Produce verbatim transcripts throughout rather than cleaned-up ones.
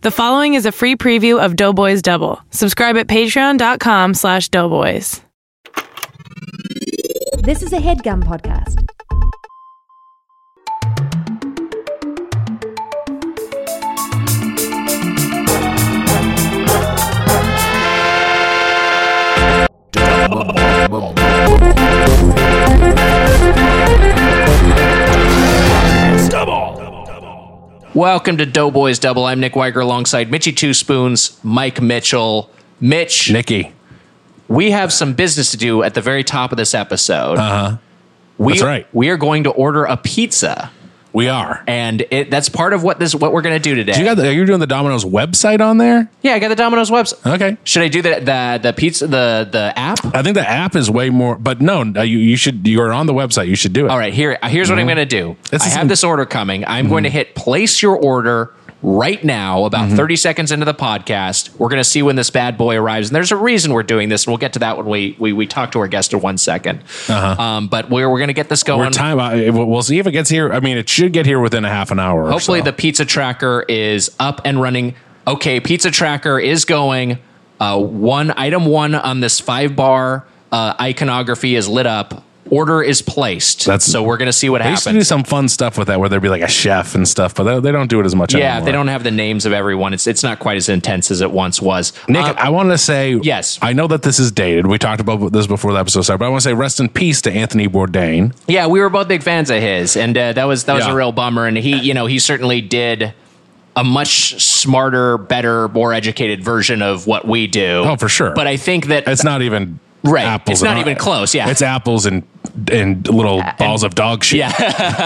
The following is a free preview of Doughboys Double. Subscribe at patreon.com slash doughboys. This is a HeadGum podcast. Welcome to Doughboys Double. I'm Nick Weiger alongside Mitchy Two Spoons, Mike Mitchell. Mitch, Nicky, we have some business to do at the very top of this episode. Uh-huh. We, That's right. We are going to order a pizza. We are. And it, that's part of what this what we're going to do today. Do you got the, are you doing the Domino's website on there? Yeah, I got the Domino's website. Okay. Should I do the the the pizza the the app? I think the app is way more, but no, you you should. You're on the website. You should do it. All right. Here, here's what Mhm. I'm going to do. This I is have an- this order coming. I'm going to hit place your order right now, about Mm-hmm. thirty seconds into the podcast. We're going to see when this bad boy arrives. And there's a reason we're doing this. And we'll get to that when we we, we talk to our guest in one second. Uh-huh. Um, but we're, we're going to get this going. We're time. uh, We'll see if it gets here. I mean, it should get here within a half an hour. Hopefully or so. the pizza tracker is up and running. Okay, pizza tracker is going. Uh, one item one on this five bar uh, iconography is lit up. Order is placed. That's- so we're going to see what They used to do happens. some fun stuff with that, where there'd be like a chef and stuff, but they, they don't do it as much Yeah, anymore. they don't have the names of everyone. It's it's not quite as intense as it once was. Nick, Uh, I want to say, yes. I know that this is dated. We talked about this before the episode started, but I want to say rest in peace to Anthony Bourdain. yeah, we were both big fans of his, and uh, that was that was Yeah. a real bummer. And he, you know, he certainly did a much smarter, better, more educated version of what we do. Oh, for sure. But I think that It's not even Right. apples. It's not and- even close, yeah. It's apples and and little balls of dog shit. Yeah.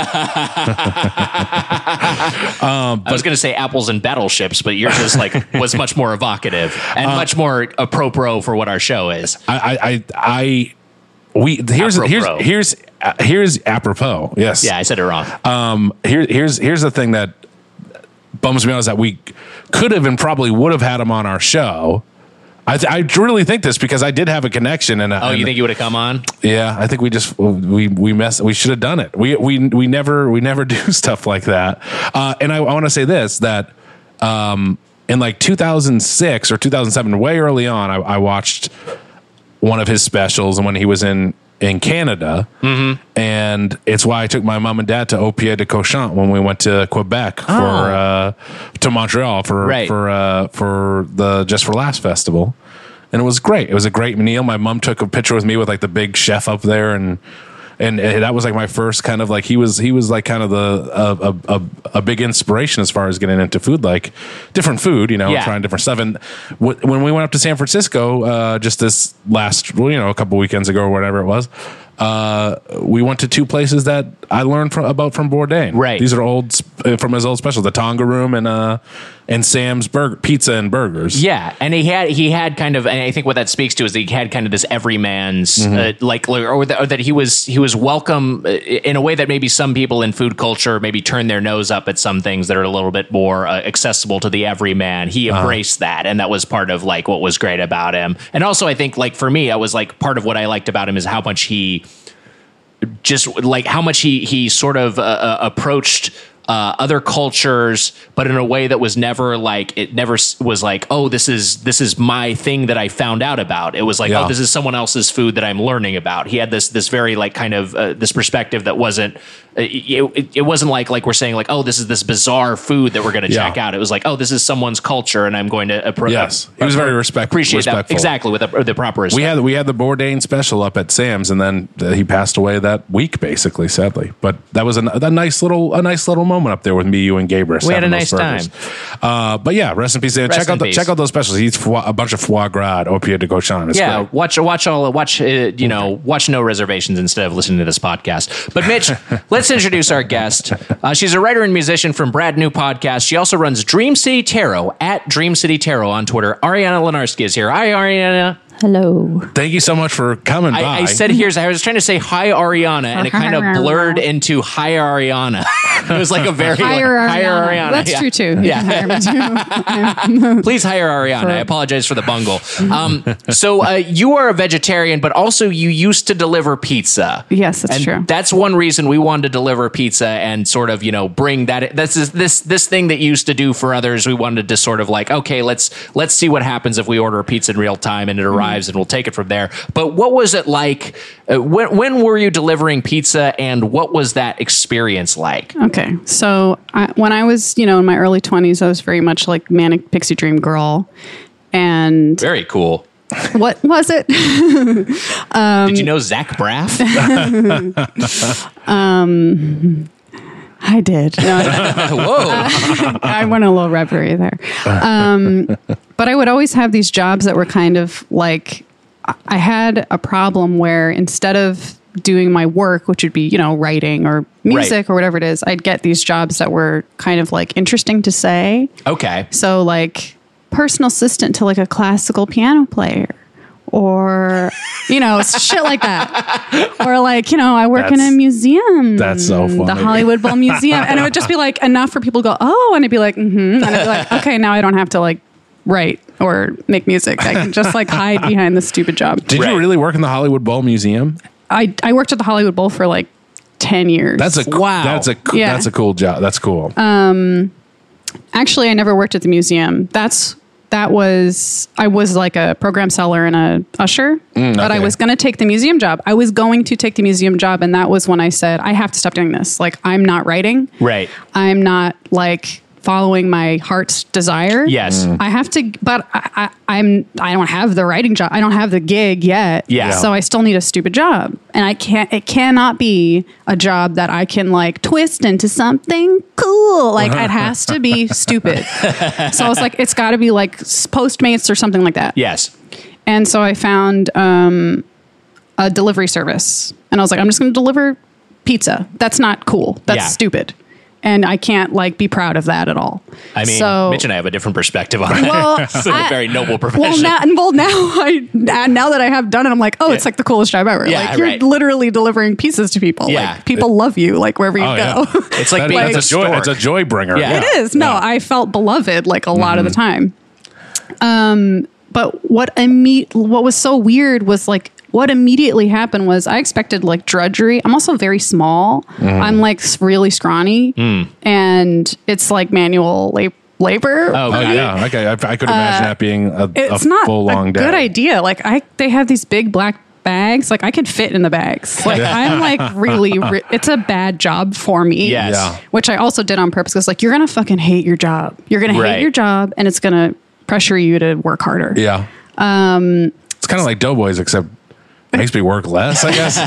um, I was going to say apples and battleships, but yours is like was much more evocative and much more apropos for what our show is. I, I, I, I we here's Apropos. here's here's uh, here's apropos. Yes. Yeah, I said it wrong. Um. Here here's here's the thing that bums me out is that we could have and probably would have had him on our show. I, th- I really think this because I did have a connection and oh, you think you would have come on? Yeah, I think we just we we mess we should have done it. We we we never we never do stuff like that. Uh, and I, I want to say this that um, in like two thousand six or two thousand seven, way early on, I, I watched one of his specials, and when he was in in Canada, mm-hmm. and it's why I took my mom and dad to Au Pied de Cochon when we went to Quebec for Oh. uh, to Montreal for Right. for uh, for the Just for Laughs festival. And it was great. It was a great meal. My mom took a picture with me with like the big chef up there, and and that was like my first kind of like he was he was like kind of the a a, a, a big inspiration as far as getting into food, like different food, you know, Yeah. trying different stuff. And w- when we went up to San Francisco uh, just this last, well, you know, a couple weekends ago or whatever it was, uh, we went to two places that I learned from, about from Bourdain. Right. These are old sp- uh, from his old special, the Tonga Room and uh and Sam's Burger Pizza and Burgers. Yeah, and he had he had kind of, and I think what that speaks to is that he had kind of this everyman's Mm-hmm. uh, like, or that, or that he was he was welcome uh, in a way that maybe some people in food culture maybe turn their nose up at some things that are a little bit more uh, accessible to the everyman. He Uh-huh. embraced that, and that was part of like what was great about him. And also, I think like for me, I was like part of what I liked about him is how much he just like how much he he sort of uh, uh, approached uh, other cultures, but in a way that was never like it never s- was like, oh, this is this is my thing that I found out about. It was like, Yeah. oh, this is someone else's food that I'm learning about. He had this this very like kind of uh, this perspective that wasn't uh, it, it, it wasn't like like we're saying like, oh, this is this bizarre food that we're going to Yeah. check out. It was like, oh, this is someone's culture, and I'm going to appro- Yes. He was very respect- appreciate respectful. that exactly with the, the proper respect. We had we had the Bourdain special up at Sam's, and then uh, he passed away that week, basically, sadly. But that was a, a nice little a nice little moment up there with me, you, and Gabrus. We had having a those nice burgers. Uh, but yeah, rest in peace. Rest check in out the, peace. check out those specials. He eats foie, a bunch of foie gras at Au Pied de Cochon. It's yeah, great. watch watch all watch uh, you know watch no reservations instead of listening to this podcast. But Mitch, let's introduce our guest. Uh, she's a writer and musician from Brand New Podcast. She also runs Dream City Tarot at Dream City Tarot on Twitter. Ariana Lenarski is here. Hi, Ariana. Hello. Thank you so much for coming by. I, I said here's. I was trying to say hi Ariana, and it kind of blurred into hi Ariana. It was like a very Hire like, Ariana. hire Ariana. That's yeah. true too. You Yeah. can hire me too. Please hire Ariana. I apologize for the bungle. Um, so uh, you are a vegetarian, but also you used to deliver pizza. Yes, that's and true. That's one reason we wanted to deliver pizza and sort of, you know, bring that. This is this this thing that you used to do for others. We wanted to sort of like, okay, let's let's see what happens if we order a pizza in real time and it arrives, and we'll take it from there. But what was it like? Uh, when when were you delivering pizza, and what was that experience like? Okay, so I, when I was, you know, in my early twenties, I was very much like manic pixie dream girl, and Very cool. what was it? Did you know Zach Braff? I did. No, Whoa. I went a little reverie there. Um, but I would always have these jobs that were kind of like, I had a problem where instead of doing my work, which would be, you know, writing or music Right. or whatever it is, I'd get these jobs that were kind of like interesting to say. Okay. So like personal assistant to like a classical piano player. Or, you know, shit like that. Or like, you know, I work in a That's- museum. that's so The funny. Hollywood Bowl Museum. And it would just be like enough for people to go, oh, and I'd be like, mm-hmm. And I'd be like, okay, now I don't have to like write or make music. I can just like hide behind this stupid job. Did Right. you really work in the Hollywood Bowl Museum? I, I worked at the Hollywood Bowl for like ten years. That's a Wow. That's a Yeah. that's a cool job. That's cool. Actually, I never worked at the museum. That's that was I was like a program seller and a usher, but I okay. was going to take the museum job. I was going to take the museum job, and that was when I said I have to stop doing this. Like I'm not writing. Right. I'm not like following my heart's desire. Yes. Mm. I have to, but I, I, I'm I don't have the writing job. I don't have the gig yet. Yeah. So I still need a stupid job, and I can't. It cannot be a job that I can like twist into something cool. Like it has to be stupid. So I was like, it's got to be like Postmates or something like that. Yes. And so I found um, a delivery service, and I was like, I'm just going to deliver pizza. That's not cool. That's Yeah. stupid. And I can't like be proud of that at all. I mean, so, Mitch and I have a different perspective on it. well, It's like a I- very noble profession. well now, well now I now that I have done it, I'm like, oh, it's like the coolest job ever. Yeah, like you're right. literally delivering pizzas to people. Yeah. Like people love you, like wherever you Oh, go. yeah. It's like That- being that's a a joy. stork. It's a joy bringer. Yeah. It is. No, I felt beloved like a lot of the time. Um, but what imme- what was so weird was like what immediately happened was I expected like drudgery. I'm also very small. I'm like s- really scrawny, and it's like manual la- labor. Oh, Oh got it. yeah. Okay. I, I could imagine that being a, Uh, it's a not full a long day. good idea. Like I, they have these big black bags. Like I could fit in the bags. Like I'm like really. Ri- it's a bad job for me. Yes. Yeah. Which I also did on purpose because like you're gonna fucking hate your job. You're gonna Right. hate your job, and it's gonna pressure you to work harder. Yeah. Um, it's kind of like Doughboys, except makes me work less. I guess.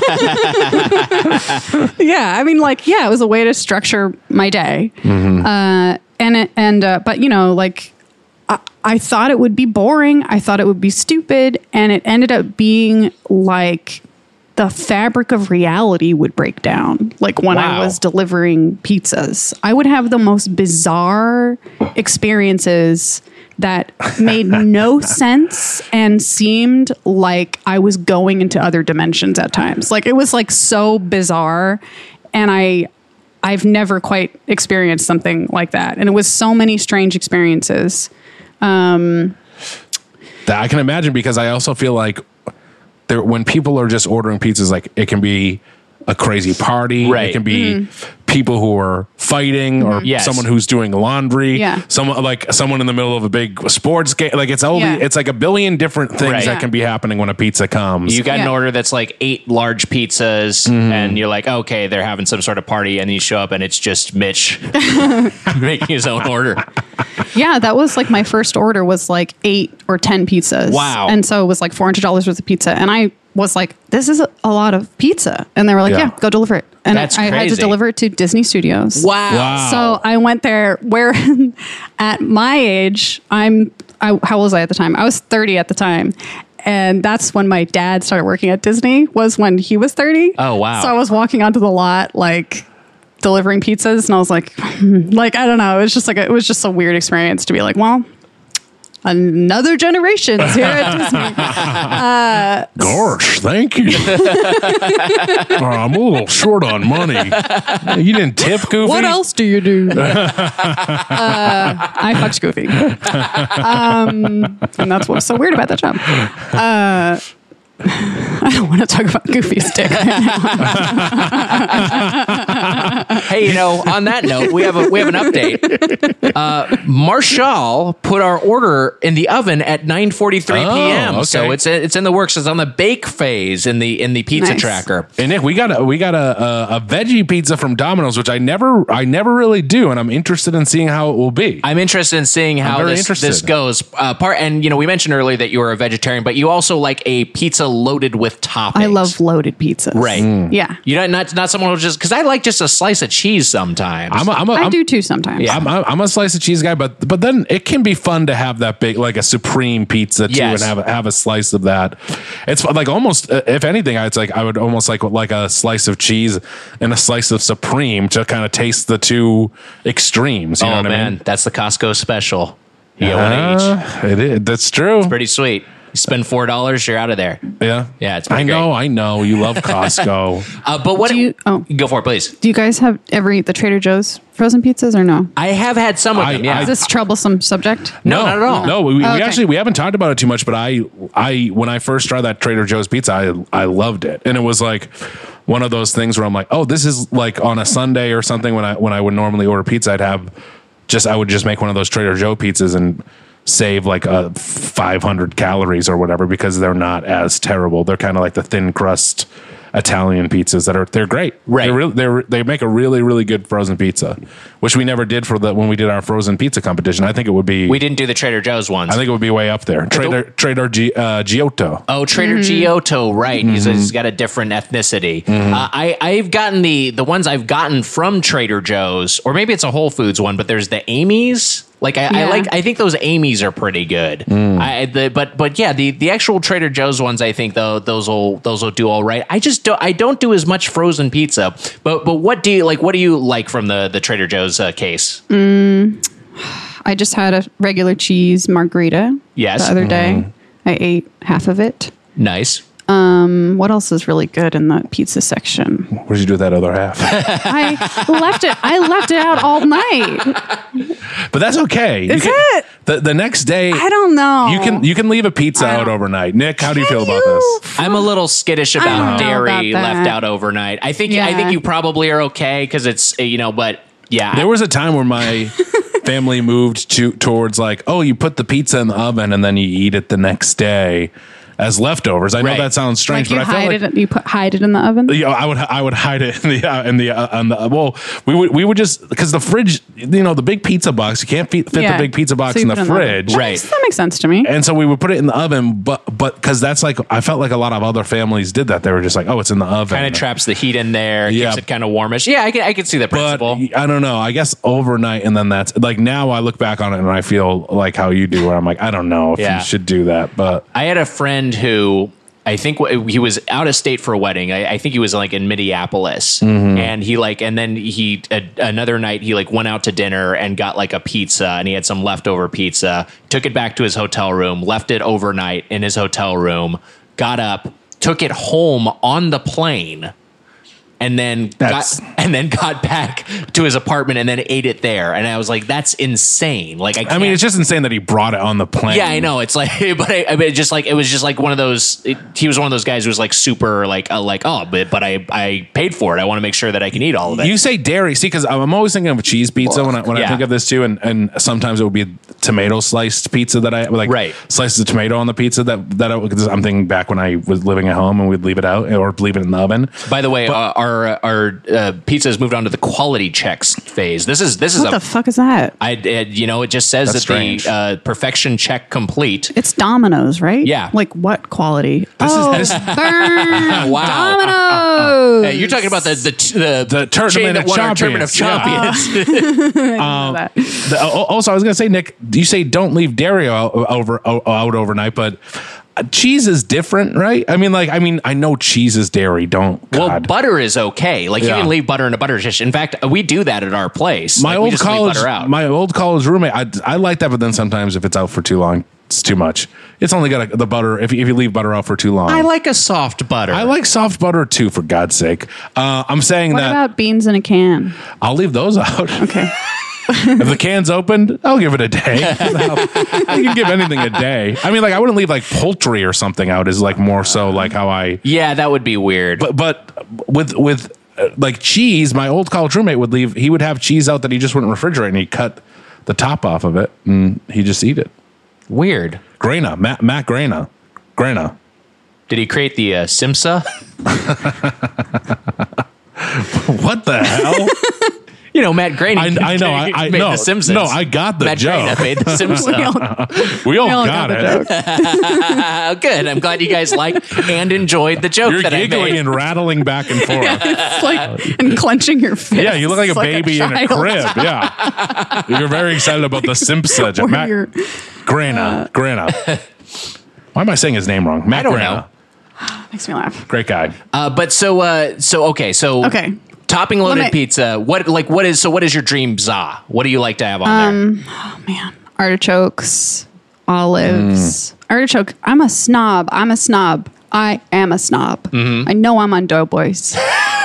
Yeah, I mean, like, yeah, it was a way to structure my day. Uh, and it, and uh, but you know, like, I, I thought it would be boring. I thought it would be stupid, and it ended up being like the fabric of reality would break down. Like when Wow. I was delivering pizzas, I would have the most bizarre experiences that made no sense and seemed like I was going into other dimensions at times. Like it was like so bizarre, and I I've never quite experienced something like that. And it was so many strange experiences. That I can imagine, because I also feel like there, when people are just ordering pizzas, like it can be a crazy party. Right. It can be people who are fighting, or Yes. someone who's doing laundry. Yeah. Someone like someone in the middle of a big sports game. Like it's only Yeah. it's like a billion different things Right. that can be happening when a pizza comes. You got an Yeah. order that's like eight large pizzas, and you're like, okay, they're having some sort of party, and you show up, and it's just Mitch making his own order. Yeah, that was like my first order was like eight or ten pizzas. Wow. And so it was like four hundred dollars worth of pizza. And I was like, this is a, a lot of pizza. And they were like, Yeah. yeah, go deliver it. And That's I had crazy. to deliver it to Disney Studios. Wow. Wow. So I went there where at my age, I'm, I, how old was I at the time? I was thirty at the time. And that's when my dad started working at Disney, was when he was thirty. Oh, wow. So I was walking onto the lot, like delivering pizzas. And I was like, like, I don't know. It was just like, a, it was just a weird experience to be like, well, another generations here at Disney. Uh, Gosh, thank you. Oh, I'm a little short on money. You didn't tip Goofy? What else do you do? uh, I fucked Goofy. Um, and that's what's so weird about that job. Uh, I don't want to talk about Goofy's dick right now. Hey, you know, on that note, we have a we have an update. Uh, Marshall put our order in the oven at nine forty-three Oh, p.m. okay. So it's it's in the works. It's on the bake phase in the in the pizza Nice. tracker. And Nick, we got a we got a, a a veggie pizza from Domino's, which I never I never really do, and I'm interested in seeing how it will be. I'm interested in seeing how very this, interested. this goes. Uh, part and you know, we mentioned earlier that you were a vegetarian, but you also like a pizza loaded with toppings. I love loaded pizzas. Right. Mm. Yeah. You know, not not someone who just because I like just a slice of cheese sometimes. I'm a, I'm a, I I'm, do too sometimes. Yeah. I'm, I'm a slice of cheese guy, but but then it can be fun to have that big, like a supreme pizza too, Yes. and have a, have a slice of that. It's like almost, uh, if anything, it's like I would almost like like a slice of cheese and a slice of supreme to kind of taste the two extremes. You oh know what man, I mean? that's the Costco special. You get one each. Uh, it is. That's true. Pretty sweet. You spend four dollars, you're out of there. Yeah, Yeah, it's I pretty know. I know. You love Costco. Uh, but what? Do you- oh. Go for it, please. Do you guys have ever eat the Trader Joe's frozen pizzas or no? I have had some of I- them. Yeah. I- Is this a troublesome subject? No, not at all. No, we, we Okay. actually we haven't talked about it too much, but I I when I first tried that Trader Joe's pizza, I I loved it, and it was like one of those things where I'm like, oh, this is like on a Sunday or something when I when I would normally order pizza, I'd have just I would just make one of those Trader Joe pizzas and save like uh, five hundred calories or whatever because they're not as terrible. They're kind of like the thin crust Italian pizzas that are they're great. Right. They're really, they're, they make a really really good frozen pizza, which we never did for the when we did our frozen pizza competition. I think it would be We didn't do the Trader Joe's ones. I think it would be way up there. Trader Trader G, uh, Giotto. Oh, Trader Giotto, right? He's, he's got a different ethnicity. Uh, I I've gotten the the ones I've gotten from Trader Joe's, or maybe it's a Whole Foods one, but there's the Amy's. Like I, I Yeah. like I think those Amy's are pretty good. I the, but but yeah, the the actual Trader Joe's ones, I think though those will those will do all right. I just don't I don't do as much frozen pizza. But but what do you like? What do you like from the the Trader Joe's uh, case? I just had a regular cheese margarita Yes. the other day. I ate half of it. Nice. Um, what else is really good in the pizza section? What did you do with that other half? I left it. I left it out all night. But that's okay. Is You can- it? the the next day? I don't know. You can you can leave a pizza I out don't- overnight. Nick, how do you feel Can about you? this? I'm a little skittish don't about know dairy about that. left out overnight. I think I Yeah. think you probably are okay because it's uh, you know, but yeah, There was a time where my family moved to towards like, oh, you put the pizza in the oven and then you eat it the next day as leftovers. I know Right. that sounds strange, like you but I feel hide like it. You put hide it in the oven. you know, I would I would hide it in the uh, in the uh, on the well we would we would just because the fridge, you know, the big pizza box, you can't fit, fit Yeah. the big pizza box So you in the put it in the oven. fridge. That Right. makes- That makes sense to me. And so we would put it in the oven, but but because that's like I felt like a lot of other families did that. They were just like, oh, it's in the oven. kind of traps the heat in there, Yeah. keeps it kind of warmish. Yeah, I can I can see the But principle. I don't know. I guess overnight, and then that's like now I look back on it and I feel like how you do, where I'm like, I don't know if Yeah. you should do that, but I had a friend who I think w- he was out of state for a wedding. I, I think he was like in Minneapolis, and he like, and then he a, another night he like went out to dinner and got like a pizza, and he had some leftover pizza. Took it back to his hotel room, left it overnight in his hotel room. Got up, took it home on the plane. And then That's- got and then got back to his apartment and then ate it there. And I was like, "That's insane!" Like, I, I can't, mean, it's just insane that he brought it on the plane. yeah, I know. It's like, but I, I mean, it just like it was just like one of those. It, he was one of those guys who was like super like uh, like oh, but but I I paid for it. I want to make sure that I can eat all of it. You say dairy, see, because I'm always thinking of a cheese pizza when I when Yeah. I think of this too, and, and sometimes it would be tomato sliced pizza that I like, Right. slices of tomato on the pizza that that I, cause I'm thinking back when I was living at home and we'd leave it out or leave it in the oven. By the way, uh, our our uh, pizza has moved on to the quality checks phase. This is this is What a the fuck is that? I it, you know it just says That's that strange. the uh, perfection check complete. It's Domino's, right? Yeah. Like what quality? This oh, is this Wow. Domino's. Hey, you're talking about the the the, The tournament chain that of won our tournament of champions. champions. that. The- al- also, I was gonna say, Nick, you say don't leave dairy out, over o- out overnight, but cheese is different, right? I mean, like, I mean, I know cheese is dairy. Don't. Well, God. butter is okay. Like Yeah. you can leave butter in a butter dish. In fact, we do that at our place. My Like, we old just leave college, butter out. my old college roommate, I, I like that, but then sometimes if it's out for too long, it's too much. It's only got a, the butter. If you, if you leave butter out for too long, I like a soft butter. I like soft butter too. For God's sake, uh, I'm saying What that about beans in a can? I'll leave those out. Okay. If the can's opened, I'll give it a day. You can give anything a day. I mean, like I wouldn't leave like poultry or something out. Is like more so like how I. Yeah, that would be weird. But but with with uh, like cheese, my old college roommate would leave. He would have cheese out that he just wouldn't refrigerate, and he'd cut the top off of it, and he just eat it. Weird. Grana, Matt, Matt Grana, Grana. Did he create the uh, Simsa? What the hell? You know, Matt Groening. I, I know. I, I made no, the Simpsons. no. I got the Matt joke. Groening made the Simpsons. We all- We all, we all got, got it. the joke. Oh, good. I'm glad you guys liked and enjoyed the joke You're that I giggling made. and rattling back and forth. It's like and clenching your fist. Yeah, you look like a baby in a child. crib. Yeah, you're very excited about the Simpsons. Or Matt you're- Grana, Grana. Why am I saying his name wrong? Matt I don't Grana. know. Makes me laugh. Great guy. Uh, but so, uh, so okay, so Okay. topping loaded Let me- pizza. What like what is so? What is your dream za? What do you like to have on Um, there? Oh man, artichokes, olives, Mm. artichoke. I'm a snob. I'm a snob. I am a snob. Mm-hmm. I know I'm on Doughboys,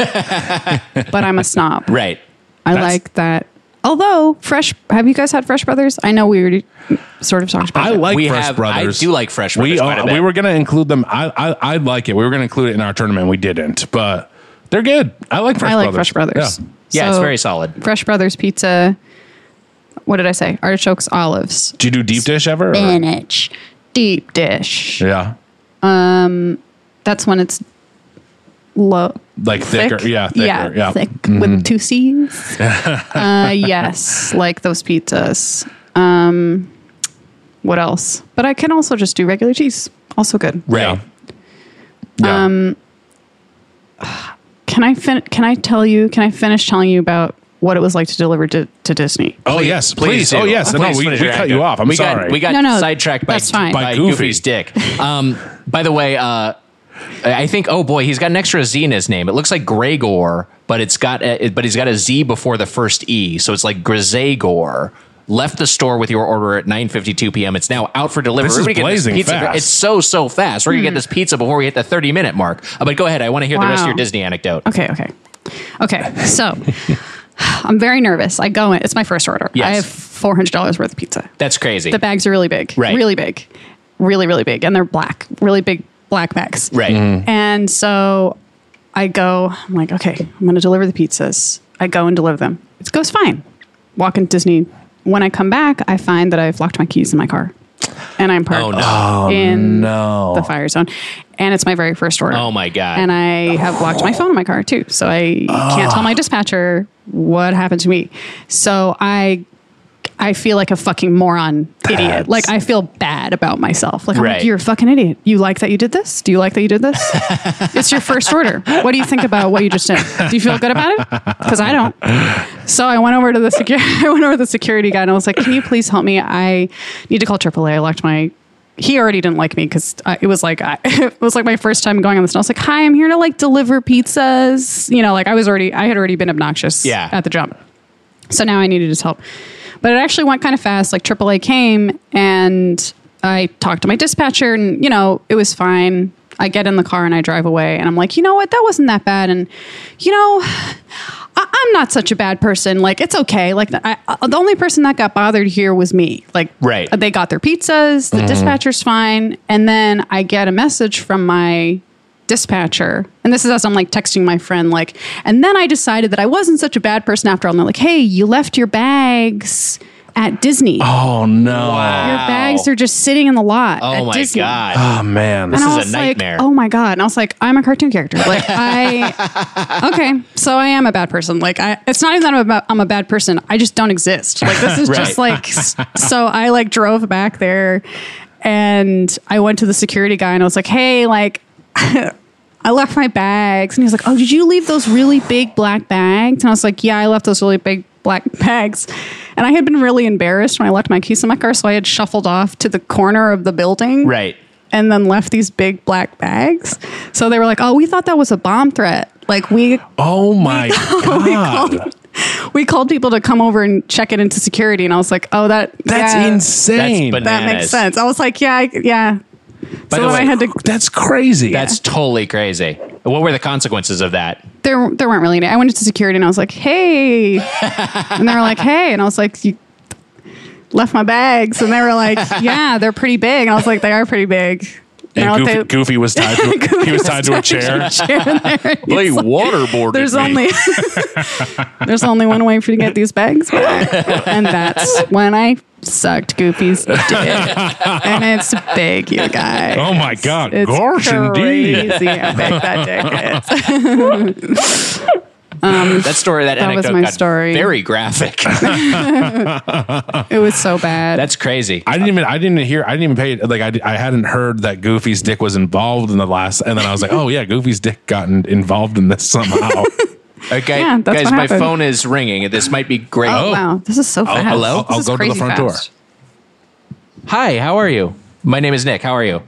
but I'm a snob. Right. I That's- like that. Although Fresh, have you guys had Fresh Brothers? I know we already sort of talked about I it. like We Fresh have- Brothers. I do like Fresh Brothers We quite a uh, bit. we were going to include them. I, I I like it. We were going to include it in our tournament. We didn't, but they're good. I like Fresh I like Brothers. Fresh Brothers. Yeah. Yeah, it's So, very solid. Fresh Brothers pizza. What did I say? Artichokes, olives, Do you do deep dish ever? or- spinach, deep dish. Yeah, That's when it's low. like thicker. Thick? Yeah, thicker. Yeah, yeah, thick with two C's. uh, yes, like those pizzas. Um, what else? But I can also just do regular cheese. Also good. Right. Yeah. Um, Can I fin- Can I tell you? Can I finish telling you about what it was like to deliver to, to Disney? Oh yes, please. do. Oh yes. No, Please we, finish we your cut you anecdote. off. I'm we sorry. Got, we got No, no, sidetracked by, that's fine. by, By Goofy. Goofy's dick. Um, by the way, uh, I think. Oh boy, he's got an extra Z in his name. It looks like Gregor, but it's got. A, but he's got a Z before the first E, so it's like Grzegor. Left the store with your order at nine fifty-two p.m. It's now out for delivery. This is We're gonna get blazing pizza. fast. It's so so fast. We're gonna get this pizza before we hit the thirty minute mark. Uh, but go ahead. I want to hear the rest of Wow. your Disney anecdote. Okay, okay, okay. So I'm very nervous. I go in. It's my first order. Yes. I have four hundred dollars worth of pizza. That's crazy. The bags are really big. Right. Really big. Really, really big, and they're black. Really big black bags. Right. And so I go, I'm like, okay, I'm going to deliver the pizzas. I go and deliver them. It goes fine. Walk into Disney. When I come back, I find that I've locked my keys in my car. And I'm parked Oh, no. in no. the fire zone. And it's my very first order. Oh, my God. And I have locked my phone in my car too. So I can't tell my dispatcher what happened to me. So I I feel like a fucking moron idiot. That's- Like I feel bad about myself. Like I'm Right. like, you're a fucking idiot. You like that you did this? Do you like that you did this? It's your first order. What do you think about what you just did? Do you feel good about it? Because I don't. So I went over to the security. I went over to the security guy and I was like, "Can you please help me? I need to call triple A. I locked my." He already didn't like me because it was like I, it was like my first time going on this. And I was like, "Hi, I'm here to like deliver pizzas." You know, like I was already I had already been obnoxious Yeah. at the jump. So now I needed his help. But it actually went kind of fast. Like triple A came and I talked to my dispatcher and, you know, it was fine. I get in the car and I drive away and I'm like, you know what? That wasn't that bad. And, you know, I, I'm not such a bad person. Like, it's okay. Like, I, I, the only person that got bothered here was me. Like, Right. they got their pizzas. The dispatcher's fine. And then I get a message from my dispatcher, and this is as I'm like texting my friend, like, and then I decided that I wasn't such a bad person after all. And they're like, hey, you left your bags at Disney. Oh no. Wow. Your bags are just sitting in the lot. Oh at my Disney. God. Oh man. This And is I a was nightmare. Like, oh my God. And I was like, I'm a cartoon character. Like I, okay. So I am a bad person. Like I, it's not even that I'm a, ba- I'm a bad person. I just don't exist. Like this is just Right. like, s- so I like drove back there and I went to the security guy and I was like, hey, like, I left my bags. And he was like, oh, did you leave those really big black bags? And I was like, yeah, I left those really big black bags. And I had been really embarrassed when I left my keys in my car. So I had shuffled off to the corner of the building. Right. and then left these big black bags. So they were like, "Oh, we thought that was a bomb threat." Like we Oh my we god. called, we called people to come over and check it into security, and I was like, "Oh, that That's yeah, insane. That's That bananas. makes sense." I was like, "Yeah, I, yeah." By so the then way, I had to. That's crazy. That's totally crazy. What were the consequences of that? There, there weren't really any. I went into security, and I was like, "Hey," and they were like, "Hey," and I was like, "You left my bags," and they were like, "Yeah, they're pretty big," and I was like, "They are pretty big." and Now Goofy, they- Goofy was tied to Goofy he was was tied to a chair. They waterboarded There's me. only there's only one way for you to get these bags back, and that's when I sucked Goofy's dick, and it's big, you guys. Oh my god. It's Gosh indeed. crazy how big that dick is. That story, that, That was anecdote my got story. very graphic. It was so bad. That's crazy. I didn't even I didn't hear I didn't even pay like I, I hadn't heard that Goofy's dick was involved in the last and then I was like, oh yeah, Goofy's dick got in, involved in this somehow. Okay, Yeah, that's guys, what my happened. phone is ringing. This might be great. oh wow, this is so fast. hello? This I'll is go to the crazy front fast. Hi, how are you? My name is Nick. How are you?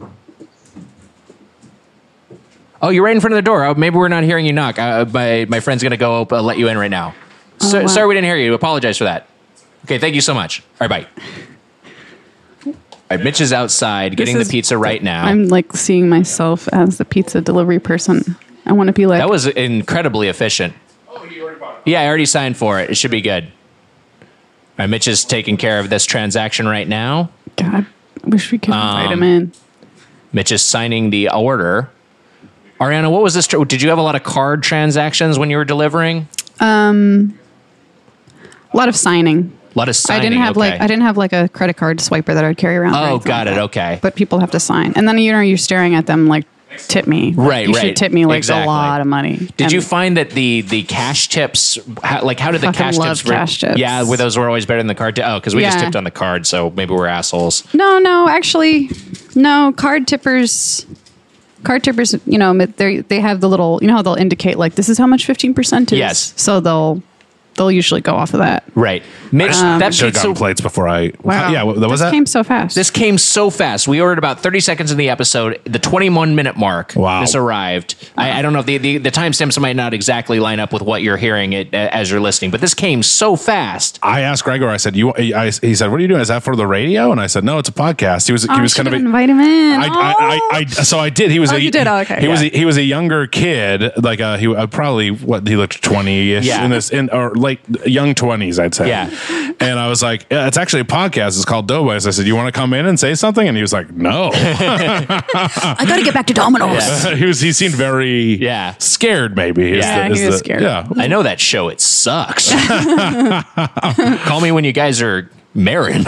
Oh, you're right in front of the door. Oh, maybe we're not hearing you knock. Uh, my my friend's gonna go up, uh, let you in right now. So, wow. Sorry, we didn't hear you. Apologize for that. Okay, thank you so much. All right, bye. All right, Mitch is outside getting is- the pizza right now. I'm like seeing myself as the pizza delivery person. I want to be like, That was incredibly efficient. Yeah, I already signed for it. It should be good. All right, Mitch is taking care of this transaction right now. God, I wish we could invite Um, him in. Mitch is signing the order. Ariana, what was this? Tr- Did you have a lot of card transactions when you were delivering? A lot of signing. A lot of signing. I didn't have okay. like I didn't have like a credit card swiper that I'd carry around. or Oh, anything got like it. that. Okay. But people have to sign, and then you know you're staring at them like, tip me. Right, You right. should tip me like Exactly. a lot of money. Did And you find that the the cash tips, how, like how did the Fucking cash love tips? work? cash tips. Yeah, were those were always better than the card? T- oh, because we just Yeah. tipped on the card, so maybe we're assholes. No, no, actually, no. Card tippers, card tippers. You know, they they have the little. You know how they'll indicate like this is how much fifteen percent is. Yes. So they'll they'll usually go off of that. Right, Mitch. Um, that Should have pizza. gotten plates before I Wow. Yeah, what was this that? came so fast. This came so fast. We ordered about thirty seconds in the episode. The twenty-one minute mark. Wow. This arrived. I, I don't know if the, the, the timestamps might not exactly line up with what you're hearing it, uh, as you're listening, but this came so fast. I asked Gregor, I said, you I, he said, what are you doing? Is that for the radio? And I said, no, it's a podcast. He was oh, he was kind of a, invite him in. I, I, I, I, so I did. He was Oh, a, you did? Oh, okay, He was a, yeah. he was a younger kid, like uh, he uh, probably what he looked twenty ish Yeah. in this in or late young twenties, I'd say. Yeah. And I was like, yeah, it's actually a podcast. It's called Doughboys. I said, you want to come in and say something? And he was like, no. I got to get back to Domino's. he was he seemed very Yeah. scared. Maybe is Yeah, the- is he was the- scared. Yeah. I know that show. It sucks. Call me when you guys are married.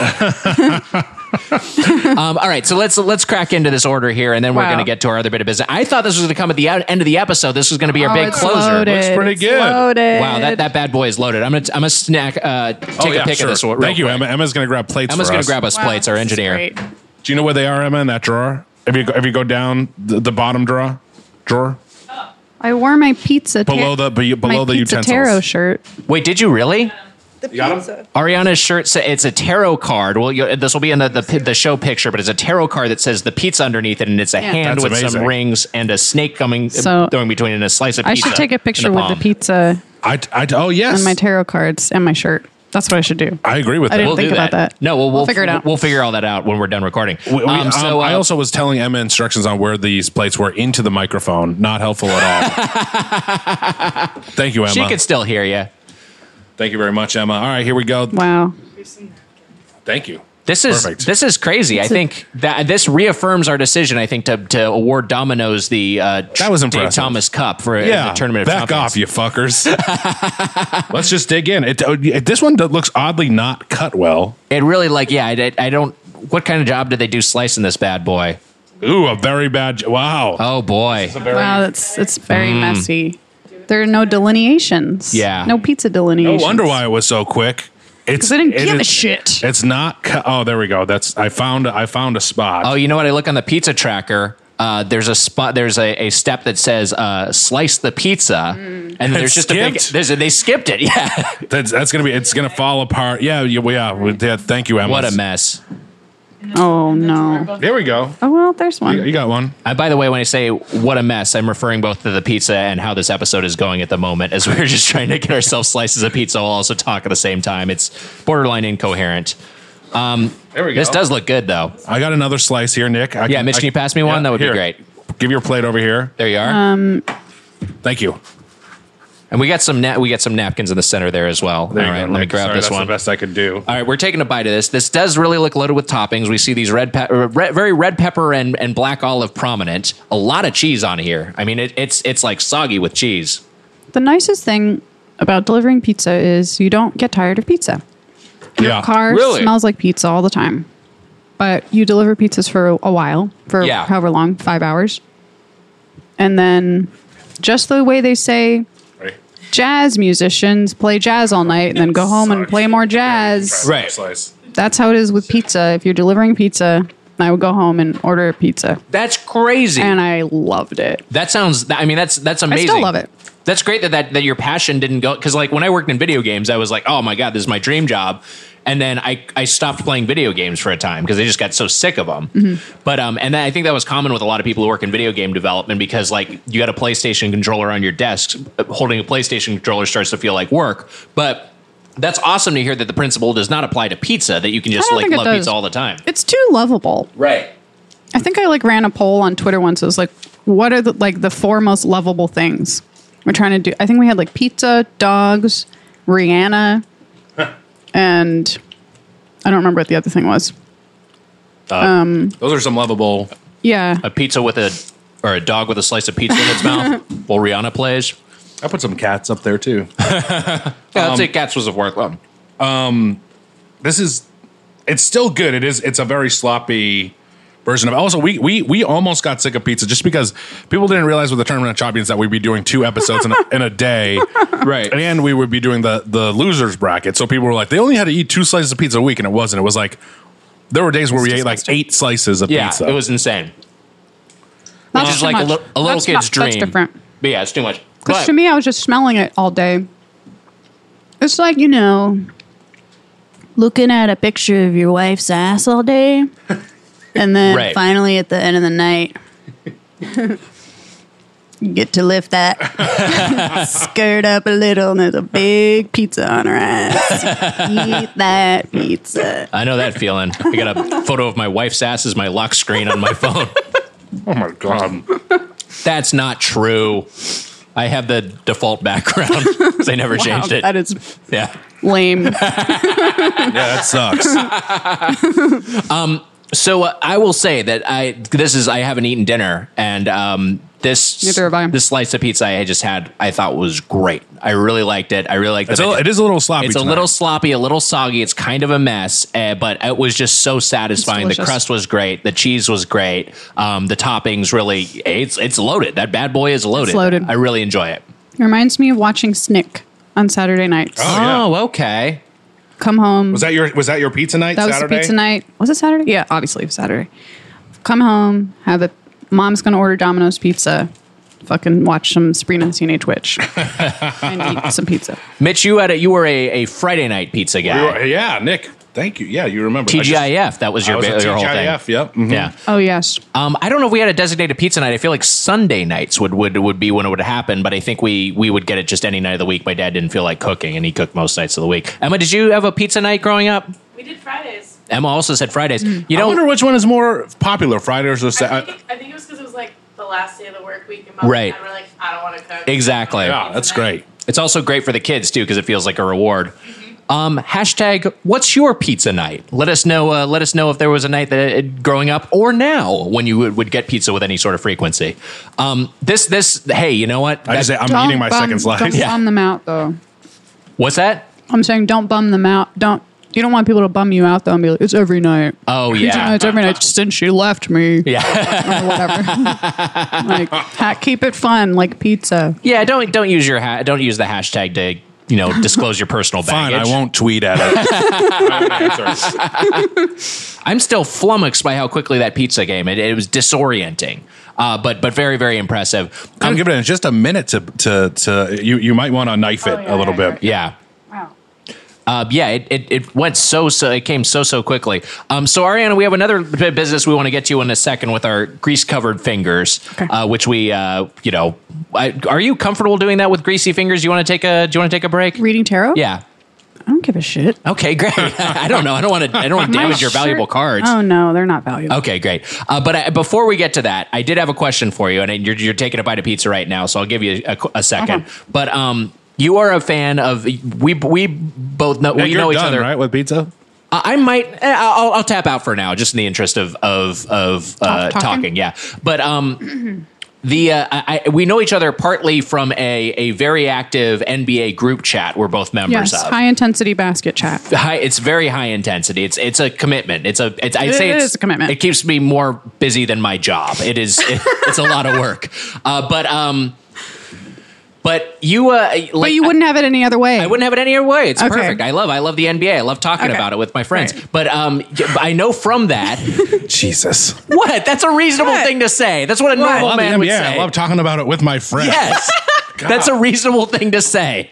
um, all right, so let's let's crack into this order here, and then we're Wow. going to get to our other bit of business. I thought this was going to come at the out- end of the episode. This was going to be our Oh, big it's closer. loaded. Looks pretty It's good. Loaded. Wow, that, that bad boy is loaded. I'm gonna I'm gonna snack. Uh, take Oh, a yeah, pic sure. of this. Real Thank you, quick. Emma. Emma's going to grab plates Emma's for going us. to grab us Wow, plates. Our this is engineer. great. Do you know where they are, Emma, in that drawer? If you, if you go down the, the bottom drawer, drawer I wore my pizza ta- below the be- below my the pizza utensils. tarot shirt. Wait, did you really? You got 'em? Ariana's shirt sa it's a tarot card. Well, you, this will be in the, the the show picture, but it's a tarot card that says the pizza underneath it, and it's a Yeah. hand That's with some amazing. rings and a snake coming So- throwing between and a slice of I pizza. should take a picture in with the palm. pizza I, I, oh yes, and my tarot cards and my shirt. That's what I should do. I agree with I that. didn't We'll think do about that. No, we'll, we'll, We'll figure it out. We'll figure all that out when we're done recording. We- we- um, so um, I uh, also was telling Emma instructions on where these plates were into the microphone. Not helpful at all. Thank you, Emma. she could still hear you. Thank you very much, Emma. All right, here we go. Wow. Thank you. This is Perfect. this is crazy. I think that this reaffirms our decision. I think to, to award Domino's the uh, That was Dave impressive. Thomas Cup for uh, Yeah, the tournament of back champions. off, you fuckers. Let's just dig in. It, uh, this one looks oddly not cut well. It really like yeah. I, I don't. What kind of job did they do slicing this bad boy? Ooh, a very bad. j- Wow. Oh boy. Wow, that's it's very messy. There are no delineations. Yeah. No pizza No delineations. wonder why it was so quick. It's. I didn't it give a is- shit. It's not. Cut. Oh, there we go. That's. I found. I found a spot. Oh, you know what? I look on the pizza tracker. Uh, there's a spot. There's a, a step that says uh, "slice the pizza," and then there's It's just a big. skipped. There's a, they skipped it. Yeah. That's that's gonna be. It's gonna fall apart. Yeah. Yeah. yeah, yeah thank you, Emma. What a mess. Oh no. There we go. Oh well, there's one. You, you got one. Uh, by the way, when I say what a mess, I'm referring both to the pizza and how this episode is going at the moment, as we're just trying to get ourselves slices of pizza while also talk at the same time. It's borderline incoherent. Um, there we go. This does look good, though. I got another slice here, Nick. I Yeah, can, Mitch, I, can you pass me one? yeah, That would here. be great. Give your plate over here. There you are. Um, Thank you. And we got some na- we got some napkins in the center there as well. There All you right, go, let me Nick. grab Sorry, this that's one. the best I could do. All right, we're taking a bite of this. This does really look loaded with toppings. We see these red, pe- uh, red very red pepper and, and black olive prominent. A lot of cheese on here. I mean, it, it's it's like soggy with cheese. the nicest thing about delivering pizza is you don't get tired of pizza. Yeah. Car Really? smells like pizza all the time, but you deliver pizzas for a while, for Yeah. however long, five hours, and then just the way they say Right. jazz musicians play jazz all night and then go home and play more jazz. Right. Slice. That's how it is with pizza. If you're delivering pizza, I would go home and order a pizza, That's crazy. and I loved it. That sounds. I mean, that's that's I amazing. still love it. That's great that, that that your passion didn't go, because like when I worked in video games, I was like, oh my god, this is my dream job, and then I I stopped playing video games for a time because I just got so sick of them. Mm-hmm. But um, and I think that was common with a lot of people who work in video game development, because like you got a PlayStation controller on your desk, holding a PlayStation controller starts to feel like work, but. That's awesome to hear that the principle does not apply to pizza, that you can just I don't like think it love does. pizza all the time. It's too lovable. Right. I think I like ran a poll on Twitter once. It was like, what are the like the four most lovable things we're trying to do? I think we had like pizza, dogs, Rihanna, and I don't remember what the other thing was. Those are some lovable. Yeah, A pizza with a, or a dog with a slice of pizza in its mouth while Rihanna plays. I put some cats up there too. Yeah, I'd say Cats was a worth one. This is, it's still good. It is. It's a very sloppy version of. Also, we we we almost got sick of pizza just because people didn't realize with the Tournament of Champions that we'd be doing two episodes in a, in a day, Right. and we would be doing the the losers bracket. So people were like, they only had to eat two slices of pizza a week, and it wasn't. It was like there were days where we ate like eight slices of Yeah, pizza. it was insane. that's Which is too like a, much. li- a little That's kid's not- dream. That's different. But yeah, it's too much. Because But- to me, I was just smelling it all day. It's like, you know, looking at a picture of your wife's ass all day, and then Right. finally at the end of the night, you get to lift that skirt up a little, and there's a big pizza on her ass. Eat that pizza. I know that feeling. I got a photo of my wife's ass as my lock screen on my phone. oh my god. That's not true. I have the default background. They never Wow, changed it. that is Yeah. lame. Yeah, that sucks. So uh, I will say that I this is I haven't eaten dinner, and um, this Neither have I. this slice of pizza I just had I thought was great. I really liked it. I really liked It's that a, I- it is a little sloppy. It's a tonight. little sloppy, a little soggy. It's kind of a mess, uh, but it was just so satisfying. The delicious. crust was great. The cheese was great. Um, the toppings really, it's it's loaded. That bad boy is loaded. It's loaded. I really enjoy it. It reminds me of watching Snick on Saturday nights. Oh, yeah. Oh, okay. Come home. Was that your was that your pizza night? That was Saturday? the pizza night. Was it Saturday? Yeah, obviously it was Saturday. Come home, have a mom's gonna order Domino's pizza, fucking watch some Sabrina the Teenage Witch, and eat some pizza. Mitch, you had a, you were a, a Friday night pizza We guy. were- yeah, Nick. Thank you. Yeah, you remember. T G I I F. That was just- your, I was ba- at your whole T G I thing. F, Yep. mhm. Yeah. Oh yes, Um, I don't know if we had a designated pizza night. I feel like Sunday nights would, would would be when it would happen, but I think we we would get it just any night of the week. My dad didn't feel like cooking, and he cooked most nights of the week. Emma, did you have a pizza night growing up? We did Fridays. Emma also said Fridays. You I know, wonder which one is more popular, Fridays or I Saturday. think, it, I think it was because it was like the last day of the work week, and Mom Right. and Dad were like, I don't want to cook. Exactly. Yeah, that's great. it's also great for the kids too because it feels like a reward. Um, hashtag What's your pizza night? Let us know. Uh, let us know if there was a night that uh, growing up or now when you would, would get pizza with any sort of frequency. Um, this this hey, you know what? I just say That- I'm Don't eating my bum- second slice. Don't Yeah. bum them out though. what's that? I'm saying don't bum them out. Don't. You don't want people to bum you out though and be like, it's every night. Oh Pizza yeah, night's every night since she left me. yeah. Or whatever. Like, ha- keep it fun, like pizza. Yeah, don't don't use your ha- don't use the hashtag to you know disclose your personal Fine, baggage. I won't tweet at it. I won't answer. I'm still flummoxed by how quickly that pizza came. It, it was disorienting, uh, but but very very impressive. I'm giving it just a minute to to to you. You might want to knife it Oh, yeah, a little yeah, bit. Yeah. Wow. Uh, yeah, it, it, it went so, so, it came so, so quickly. Um, so, Ariana, we have another bit of business we want to get to in a second with our grease-covered fingers, Okay. uh, which we, uh, you know, I, are you comfortable doing that with greasy fingers? You want to take a, do you want to take a break? Reading tarot? Yeah. I don't give a shit. Okay, great. I don't know. I don't want to, I don't want to My damage your valuable shirt- cards. Oh, no, they're not valuable. Okay, great. Uh, but I, before we get to that, I did have a question for you, and you're, you're taking a bite of pizza right now, so I'll give you a, a second. Okay. But um, you are a fan of we we both know Yeah, we you're know each done, other, right, with pizza? Uh, I might. eh, I'll, I'll tap out for now, just in the interest of of of uh, Talking? talking. Yeah, but um, the uh, I, I, we know each other partly from a a very active N B A group chat we're both members Yes, of. high intensity basket chat. High, it's very high intensity. It's it's a commitment. It's a. It's, I'd It say it's is a commitment. It keeps me more busy than my job. It is. It, it's a lot of work. Uh, but um, but you uh, like, But you wouldn't have it any other way. I wouldn't have it any other way. It's Okay. perfect. I love. I love the N B A. I love talking Okay. about it with my friends. Right. But um, I know from that. Jesus. What? That's a reasonable What? thing to say. That's what a I normal love the man would N B A. say. I love talking about it with my friends. Yes. That's a reasonable thing to say.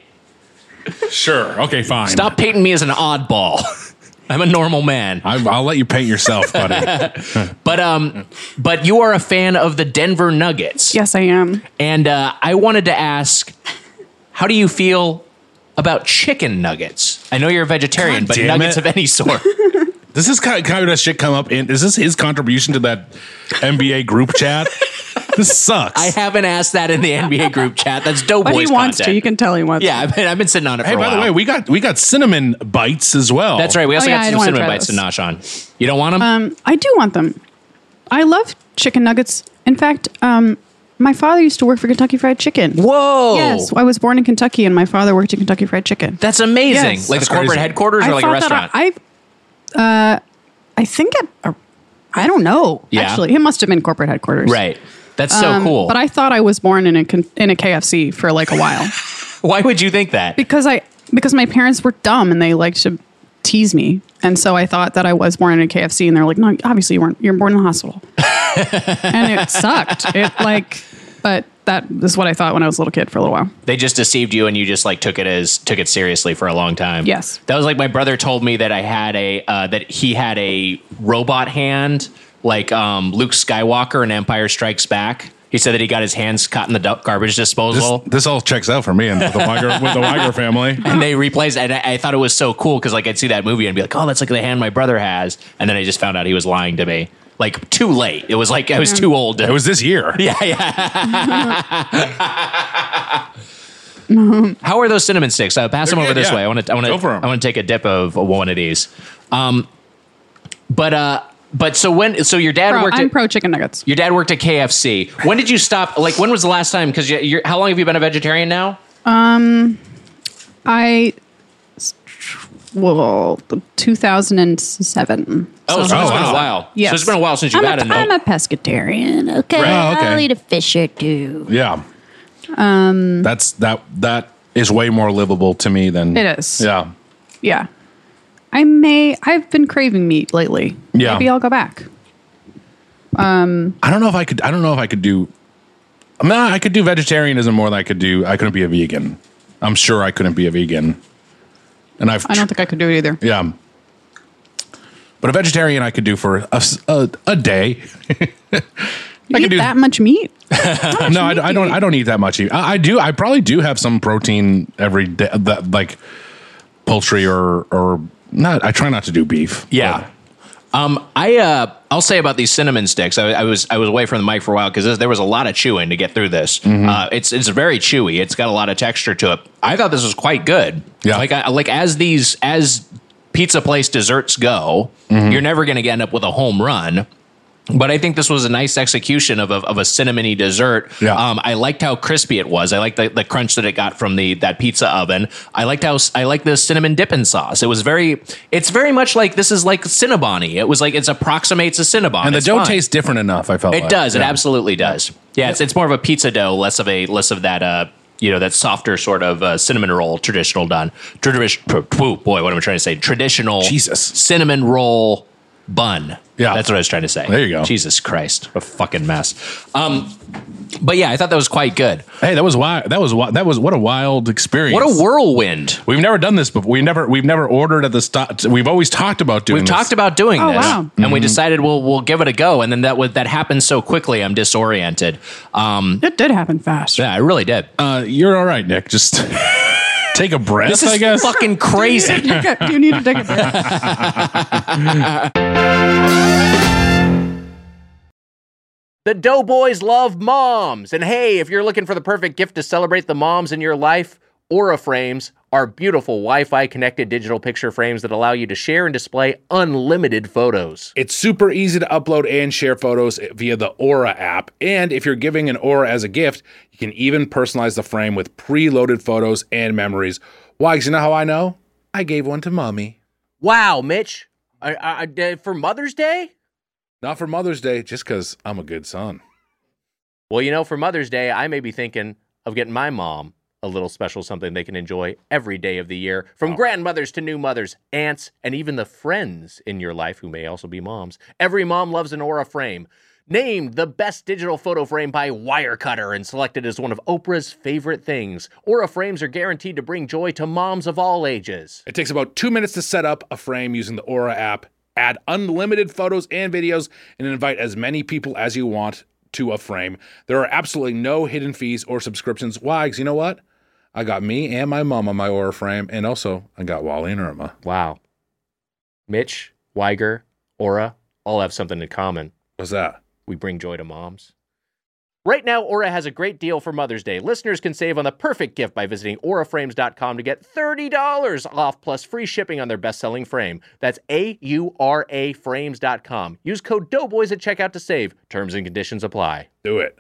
Sure. Okay, fine. Stop painting me as an oddball. I'm a normal man. I, I'll let you paint yourself, buddy. But um, but you are a fan of the Denver Nuggets. Yes, I am. And uh, I wanted to ask, how do you feel about chicken nuggets? I know you're a vegetarian, God but damn nuggets it. of any sort. Does this kind of, kind of that shit come up in? Is this his contribution to that N B A group chat? This sucks. I haven't asked that in the N B A group chat. That's Doughboys But he wants content. to. You can tell he wants Yeah, I've been, I've been sitting on it for Hey, a by while. the way, we got we got cinnamon bites as well. That's right. We also Oh, yeah, got I some don't wanna cinnamon try bites to those. nosh on. You don't want them? to. Um, I do want them. I love chicken nuggets. In fact, um, my father used to work for Kentucky Fried Chicken. Whoa. Yes, I was born in Kentucky, and my father worked at Kentucky Fried Chicken. That's amazing. Yes. Like That's the corporate crazy. headquarters or I like a thought that restaurant? I, I, uh, I think at, uh, I don't know. Yeah. Actually, it must have been corporate headquarters. right. That's so Um, cool. But I thought I was born in a con- in a K F C for like a while Why would you think that? because I because my parents were dumb and they liked to tease me, and so I thought that I was born in a K F C, and they're like, no, obviously you weren't. You're born in the hospital, and it sucked. It like, but that is what I thought when I was a little kid for a little while. They just deceived you and you just like took it as took it seriously for a long time. Yes. That was like my brother told me that I had a uh, that he had a robot hand like um, Luke Skywalker in Empire Strikes Back. He said that he got his hands caught in the du- garbage This, disposal. this all checks out for me and with the Weiger, with the Weiger family. And they replaced it. And I, I thought it was so cool because like I'd see that movie and be like, oh, that's like the hand my brother has. And then I just found out he was lying to me. Like too late. It was like I was too old. To, It was this year. yeah, yeah. How are those cinnamon sticks? Uh, pass They're them over good, this yeah. way. I want to. I want Go for to. 'em. I want to take a dip of one of these. Um, but uh, but so when so your dad Pro, worked. I'm at, pro chicken nuggets. your dad worked at K F C. When did you stop? Like when was the last time? Because you, you're how long have you been a vegetarian now? I well, two thousand seven. Oh, so Oh, it's been a wow. while. Yes. So it's been a while since you've I'm had a, a no. I'm a pescatarian. Okay, Right. Oh, okay. I'll eat a fish or two. Yeah. Um, That's that. That is way more livable to me than It is. Yeah. Yeah. I may. I've been craving meat lately. Yeah. Maybe I'll go back. I don't know if I could. I don't know if I could do. I mean, I could do vegetarianism more than I could do. I couldn't be a vegan. I'm sure I couldn't be a vegan. And I've. I don't think I could do it either. Yeah. But a vegetarian I could do for a, s- a- a day. You can eat do- that much meat? no, I, I don't. I don't eat that much. I, I do. I probably do have some protein every day. That like poultry or or not. I try not to do beef. Yeah. Um, I uh, I'll say about these cinnamon sticks. I, I was I was away from the mic for a while because there was a lot of chewing to get through this. Mm-hmm. Uh, it's it's very chewy. It's got a lot of texture to it. I thought this was quite good. Yeah. Like I, like as these as pizza place desserts go, Mm-hmm. you're never going to end up with a home run. But I think this was a nice execution of a, of a cinnamony dessert. Yeah. Um, I liked how crispy it was. I liked the, the crunch that it got from the that pizza oven. I liked how I liked the cinnamon dipping sauce. It was very. It's very much like this is like Cinnabon-y. It was like it approximates a Cinnabon. And the It's dough fine. tastes different enough. I felt It like. does. It Yeah. absolutely does. Yeah, it's it's more of a pizza dough, less of a less of that. Uh, you know, that softer sort of uh, cinnamon roll, traditional done. Tradition. Boy, what am I trying to say? Traditional. Jesus. Cinnamon roll. bun. Yeah. That's what I was trying to say. There you go. Jesus Christ. What a fucking mess. Um, but yeah, I thought that was quite good. Hey, that was wild. That was wi- that was what a wild experience. What a whirlwind. We've never done this before. We never we've never ordered at the stop. We've always talked about doing We've this. talked about doing Oh, this, wow. and Mm-hmm. we decided we'll we'll give it a go. And then that was, that happened so quickly, I'm disoriented. Um, It did happen fast. yeah, I really did. Uh, you're all right, Nick. Just take a breath, This is I guess. fucking crazy. You need to take a breath. The Doughboys love moms. And hey, if you're looking for the perfect gift to celebrate the moms in your life, Aura Frames are beautiful Wi-Fi connected digital picture frames that allow you to share and display unlimited photos. It's super easy to upload and share photos via the Aura app. And if you're giving an Aura as a gift, you can even personalize the frame with preloaded photos and memories. Why? 'Cause you know how I know? I gave one to mommy. Wow, Mitch. I, I, I- for Mother's Day? Not for Mother's Day, just because I'm a good son. Well, you know, for Mother's Day, I may be thinking of getting my mom a little special something they can enjoy every day of the year. From grandmothers to new mothers, aunts, and even the friends in your life who may also be moms. Every mom loves an Aura frame. Named the best digital photo frame by Wirecutter and selected as one of Oprah's favorite things. Aura frames are guaranteed to bring joy to moms of all ages. It takes about two minutes to set up a frame using the Aura app. Add unlimited photos and videos and invite as many people as you want to a frame. There are absolutely no hidden fees or subscriptions. Why? 'Cause you know what? I got me and my mom on my Aura frame, and also I got Wally and Irma. Wow. Mitch, Weiger, Aura, all have something in common. What's that? We bring joy to moms. Right now, Aura has a great deal for Mother's Day. Listeners can save on the perfect gift by visiting aura frames dot com to get thirty dollars off plus free shipping on their best-selling frame. That's A U R A frames dot com. Use code Doughboys at checkout to save. Terms and conditions apply. Do it.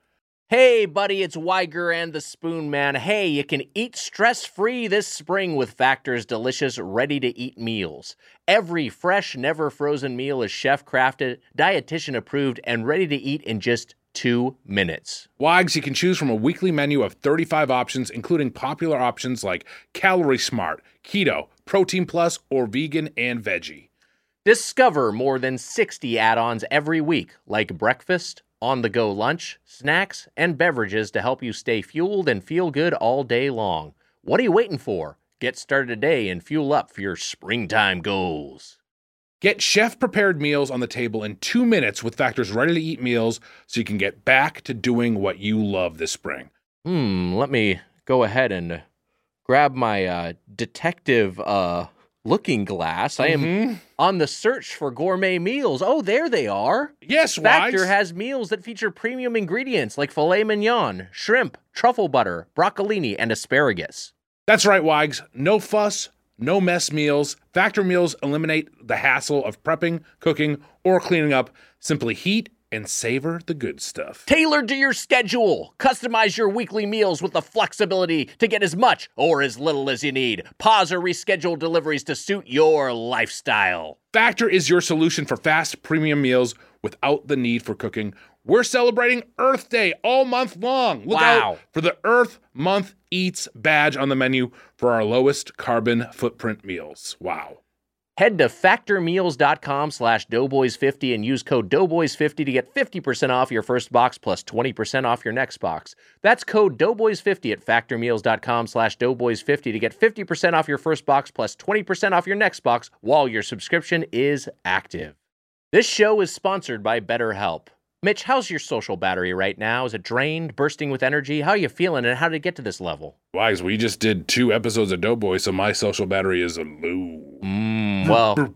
Hey, buddy, it's Weiger and the Spoon Man. Hey, you can eat stress-free this spring with Factor's delicious, ready-to-eat meals. Every fresh, never-frozen meal is chef-crafted, dietitian-approved, and ready to eat in just two minutes. Wags, you can choose from a weekly menu of thirty-five options, including popular options like Calorie Smart, Keto, Protein Plus, or Vegan and Veggie. Discover more than sixty add-ons every week, like breakfast, on-the-go lunch, snacks, and beverages to help you stay fueled and feel good all day long. What are you waiting for? Get started today and fuel up for your springtime goals. Get chef-prepared meals on the table in two minutes with Factor's ready-to-eat meals so you can get back to doing what you love this spring. Hmm, let me go ahead and grab my uh, detective uh, looking glass. I am on the search for gourmet meals. Oh, there they are. Yes, Factor Wags. has meals that feature premium ingredients like filet mignon, shrimp, truffle butter, broccolini, and asparagus. That's right, Wags. No fuss, no mess meals. Factor meals eliminate the hassle of prepping, cooking, or cleaning up. Simply heat and savor the good stuff. Tailored to your schedule. Customize your weekly meals with the flexibility to get as much or as little as you need. Pause or reschedule deliveries to suit your lifestyle. Factor is your solution for fast premium meals without the need for cooking. We're celebrating Earth Day all month long. Look Wow. out for the Earth Month Eats badge on the menu for our lowest carbon footprint meals. Wow. Head to factormeals.com slash doughboys50 and use code doughboys fifty to get fifty percent off your first box plus twenty percent off your next box. That's code doughboys fifty at factormeals.com slash doughboys50 to get fifty percent off your first box plus twenty percent off your next box while your subscription is active. This show is sponsored by BetterHelp. Mitch, how's your social battery right now? Is it drained, bursting with energy? How are you feeling, and how did it get to this level? Wags, we just did two episodes of Doughboy, so my social battery is a low. Mm, well,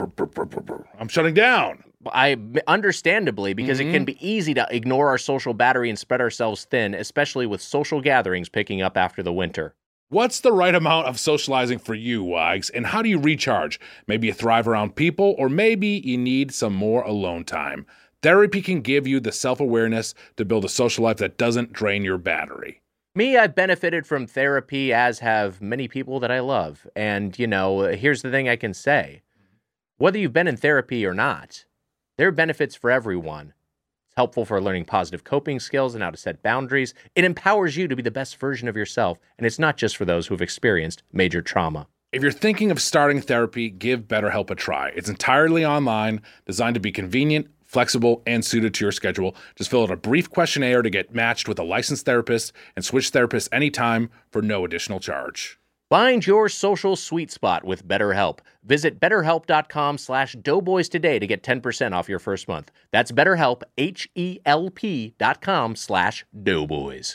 I'm shutting down. I understandably, because it can be easy to ignore our social battery and spread ourselves thin, especially with social gatherings picking up after the winter. What's the right amount of socializing for you, Wags? And how do you recharge? Maybe you thrive around people, or maybe you need some more alone time. Therapy can give you the self-awareness to build a social life that doesn't drain your battery. Me, I've benefited from therapy, as have many people that I love. And, you know, here's the thing I can say. Whether you've been in therapy or not, there are benefits for everyone. It's helpful for learning positive coping skills and how to set boundaries. It empowers you to be the best version of yourself, and it's not just for those who've experienced major trauma. If you're thinking of starting therapy, give BetterHelp a try. It's entirely online, designed to be convenient, flexible, and suited to your schedule. Just fill out a brief questionnaire to get matched with a licensed therapist and switch therapists anytime for no additional charge. Find your social sweet spot with BetterHelp. Visit betterhelp.com slash doughboys today to get ten percent off your first month. That's BetterHelp, H-E-L-P dot com slash doughboys.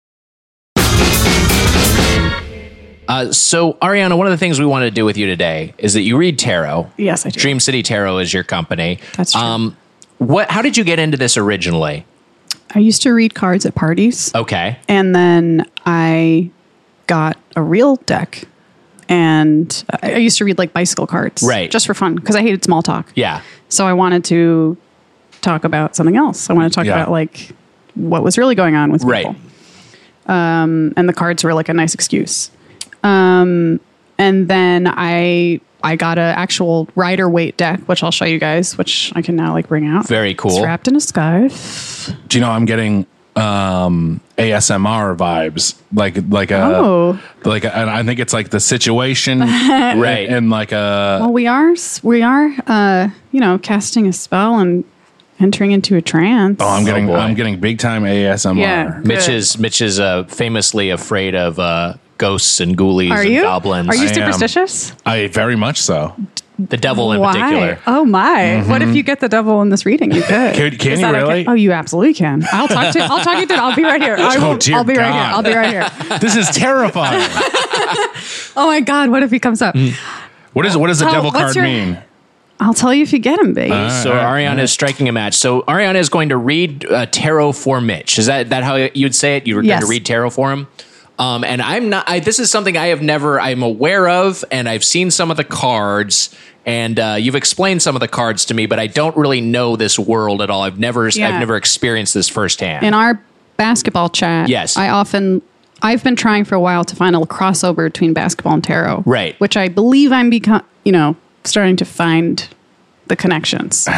Uh, so, Ariana, one of the things we wanted to do with you today is that you read tarot. Yes, I do. Dream City Tarot is your company. That's true. Um, what? How did you get into this originally? I used to read cards at parties. Okay. And then I got a real deck. And I I used to read like bicycle cards. Right. Just for fun, because I hated small talk. Yeah. So I wanted to talk about something else. I wanted to talk Yeah. about like what was really going on with people. Right. Um, and the cards were like a nice excuse. Um, and then I I got an actual Rider Waite deck, which I'll show you guys, which I can now like bring out. Very cool. It's wrapped in a scarf. Do you know I'm getting um, A S M R vibes, like like a Oh. like a, and I think it's like the situation, Right. And, and like a Well, we are we are uh, you know casting a spell and entering into a trance. oh, I'm getting boy. I'm getting big time A S M R. Yeah. Mitch Good. is Mitch is uh, famously afraid of uh, ghosts and ghoulies Are and you? goblins. Are you I am. superstitious? I very much so. the devil in Why? particular. Oh my! What if you get the devil in this reading? You could. Can- can Is you that really? Oh, you absolutely can. I'll talk to. I'll talk you through. it. I'll be right here. I Oh, will, dear I'll be right here. God. I'll be right here. This is terrifying. Oh my God! What if he comes up? What is what does the Tell- devil what's card your- mean? I'll tell you if you get him, babe. So Ariana is striking a match. So Ariana is going to read uh, tarot for Mitch. Is that that how you'd say it? You were Yes. going to read tarot for him. Um, and I'm not. I, this is something I have never. I'm aware of, and I've seen some of the cards, and uh, you've explained some of the cards to me, but I don't really know this world at all. I've never. Yeah. I've never experienced this firsthand. In our basketball chat, Yes. I often. I've been trying for a while to find a crossover between basketball and tarot, Right. Which I believe I'm become, you know, starting to find the connections.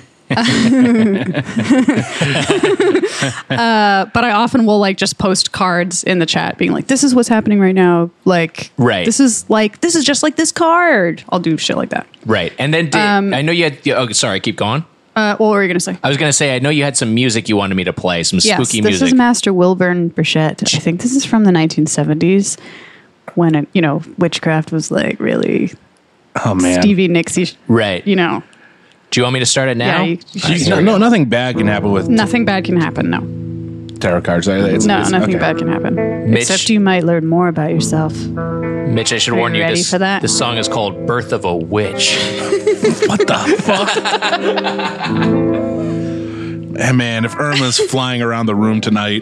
uh, but I often will like just post cards in the chat being like, this is what's happening right now. Like, Right. this is like, this is just like this card. I'll do shit like that. right, and then did, Um, I know you had. Oh, sorry. Keep going. Uh, what were you going to say? I was going to say I know you had some music you wanted me to play. Some Yes, spooky this music. is Master Wilburn Burchett. I think this is from the nineteen seventies when, it, you know, witchcraft was like really Oh man. Stevie Nicks, right. you know. Do you want me to start it now? Yeah, you- you All right, should here No, we no, go. nothing bad can happen with Nothing bad can happen, no. tarot cards. It's, No, it's- nothing okay. bad can happen. Mitch- Except you might learn more about yourself. Mitch, I should Are you warn you. ready This, for that? this song is called "Birth of a Witch." What the fuck? Hey man, if Irma's flying around the room tonight,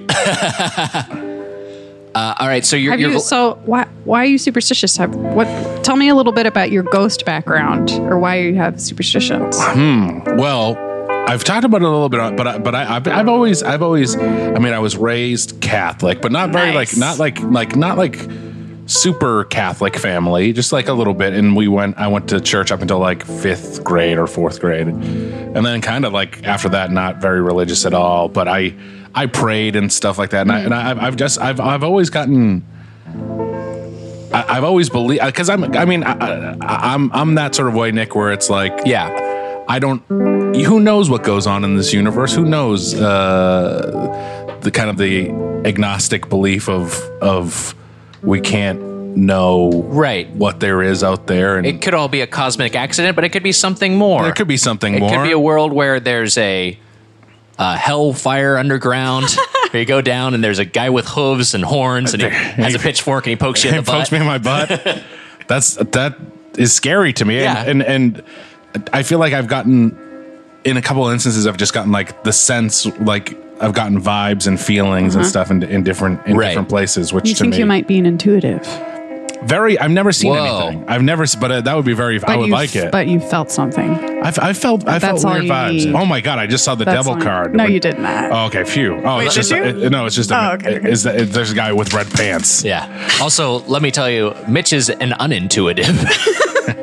Uh, all right, so you're, Have you're you, so why why are you superstitious? Have, what? Tell me a little bit about your ghost background or why you have superstitions. well, I've talked about it a little bit, but I, but I, I've, I've always I've always I mean I was raised Catholic, but not very Nice. like not like like not like super Catholic family, just like a little bit. And we went I went to church up until like fifth grade or fourth grade, and then kind of like after that, not very religious at all. But I I prayed and stuff like that, and I and I, I've just I've I've always gotten. I- I've always believed because I'm. I mean, I, I, I'm. I'm that sort of way, Nick, where it's like, yeah, I don't. Who knows what goes on in this universe? Who knows uh, the kind of the agnostic belief of of we can't know right. what there is out there, and It could all be a cosmic accident, but it could be something more. there could be something It more. could be a world where there's a, a hellfire underground. where you go down and there's a guy with hooves and horns, and he has a pitchfork and he pokes you in He the butt. pokes me in my butt. That's that is scary to me, Yeah. and, and and I feel like I've gotten in a couple of instances I've just gotten like the sense like. I've gotten vibes and feelings and stuff in, in different in Right. different places, which You to think me you might be an intuitive, very. I've never seen Whoa. anything. I've never, but uh, that would be very. I but would you like it. but you felt something. I've, I felt. I That's felt all weird you vibes. need. Oh my god! I just saw the That's devil all you- card. No, When- you did not. Oh, okay. Phew. Oh, Wait, it's just. did you? it- no, it's just. A, Oh, okay, okay. Is that, it, there's a guy with red pants. Yeah. Also, let me tell you, Mitch is an unintuitive.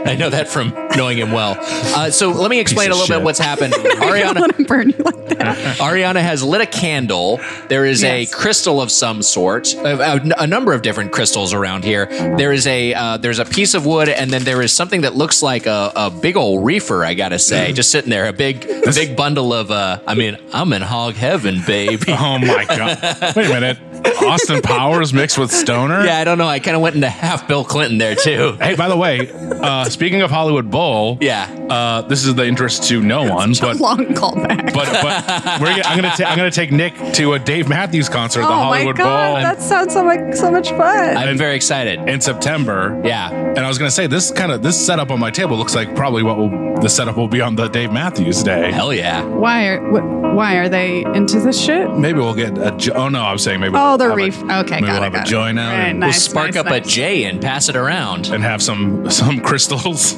I know that from knowing him well. Uh, so let me explain a Piece of little bit shit. what's happened. Ariana, Let him burn you like that. Ariana has lit a candle. There is Yes. a crystal of some sort, a, a, a number of different crystals around here. There is a uh, there's a piece of wood, and then there is something that looks like a, a big old reefer. I gotta say, just sitting there, a big a big bundle of. Uh, I mean, I'm in hog heaven, baby. Oh my god! Wait a minute. Austin Powers mixed with Stoner. Yeah, I don't know. I kind of went into half Bill Clinton there too. Hey, by the way, uh, speaking of Hollywood Bowl, Yeah. uh, this is the interest to no one, but Long callback. but but we're, gonna- I'm gonna ta- I'm gonna take Nick to a Dave Matthews concert at the oh my Hollywood god, Bowl that sounds so much so much fun. I'm very excited. in September. Yeah. And I was gonna say this kind of this setup on my table looks like probably what will the setup will be on the Dave Matthews Day. Hell yeah. why are wh- why are they into this shit? Maybe we'll get a. Jo- oh no, I was saying maybe. Oh, we'll the have a- reef. Okay, maybe got we'll it. have got a joint it. out Right, and, We'll nice, spark nice, up nice. a J and pass it around. and have some some crystals.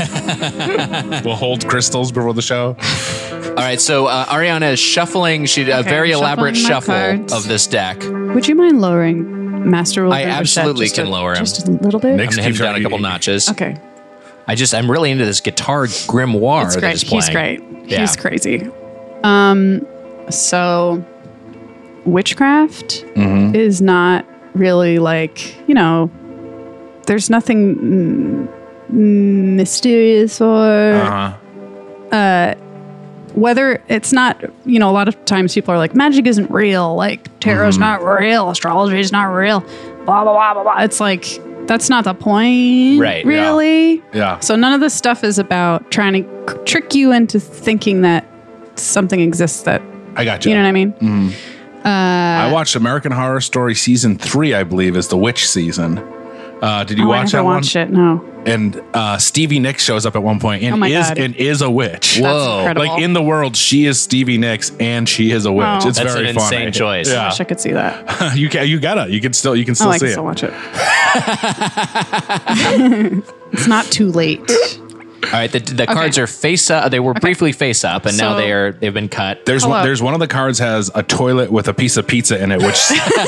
Yeah. We'll hold crystals before the show. All right. So uh, Ariana is shuffling. She did a Okay, very I'm elaborate shuffling my shuffle cards. of this deck. Would you mind lowering Master Rule? I River set absolutely just can a- lower him. just a little bit. Nick's I'm him keeps down a couple eating. notches. Okay, I just I'm really into this guitar grimoire. it's that great. is He's playing. great. Yeah. He's crazy. Um, so witchcraft Mm-hmm. is not really like, you know, there's nothing mm, mysterious or Uh-huh. whether it's not, you know, a lot of times people are like, magic isn't real, like tarot's Mm-hmm. not real, astrology is not real, blah, blah, blah, blah, blah. It's like, that's not the point, Right, yeah. really. Yeah. So none of this stuff is about trying to c- trick you into thinking that something exists that, I got you. you know what I mean? I watched American Horror Story season three, I believe, is the witch season. Uh, did you Oh, I watch never that one? watched it, no. And uh, Stevie Nicks shows up at one point and Oh my is God. and is a witch. Whoa. That's incredible. Like in the world, she is Stevie Nicks and she is a witch. Oh. It's That's very an insane funny. choice. I Yeah, wish I could see that. you can, you gotta, you can still, you can still Oh, I see can it. still watch it. It's not too late. All right. The, the cards are face up. They were briefly face up, and now So- they are they've been cut. There's Hello. one, there's one of the cards has a toilet with a piece of pizza in it, which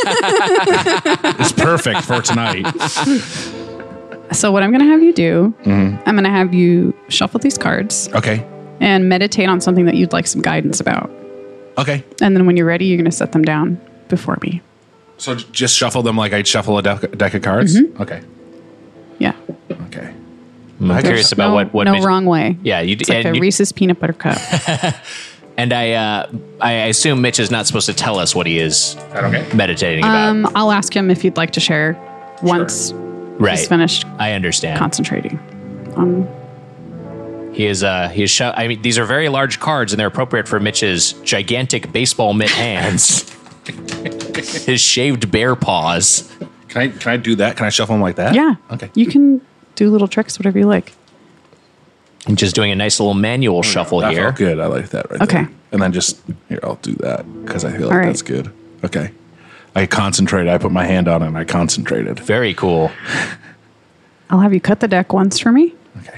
is perfect for tonight. So what I'm going to have you do, Mm-hmm. I'm going to have you shuffle these cards Okay, and meditate on something that you'd like some guidance about. okay. And then when you're ready, you're going to set them down before me. So j- just shuffle them like I'd shuffle a deck, deck of cards. Mm-hmm. Okay, Yeah. okay. I'm curious about no, what what no made- wrong way. Yeah, you It's like and a you- Reese's peanut butter cup. And I uh, I assume Mitch is not supposed to tell us what he is That okay? meditating about. Um, I'll ask him if you'd like to share once right. he's finished I understand. concentrating. Um, He is uh he is sho- I mean these are very large cards and they're appropriate for Mitch's gigantic baseball mitt hands. His shaved bear paws. Can I can I do that? Can I shuffle them like that? yeah. Okay. You can do little tricks, whatever you like. I'm just doing a nice little manual shuffle That here. felt good. I like that right Okay. there. And then just here, I'll do that because I feel like All right. that's good. Okay. I concentrated. I put my hand on it and I concentrated. Very cool. I'll have you cut the deck once for me. Okay.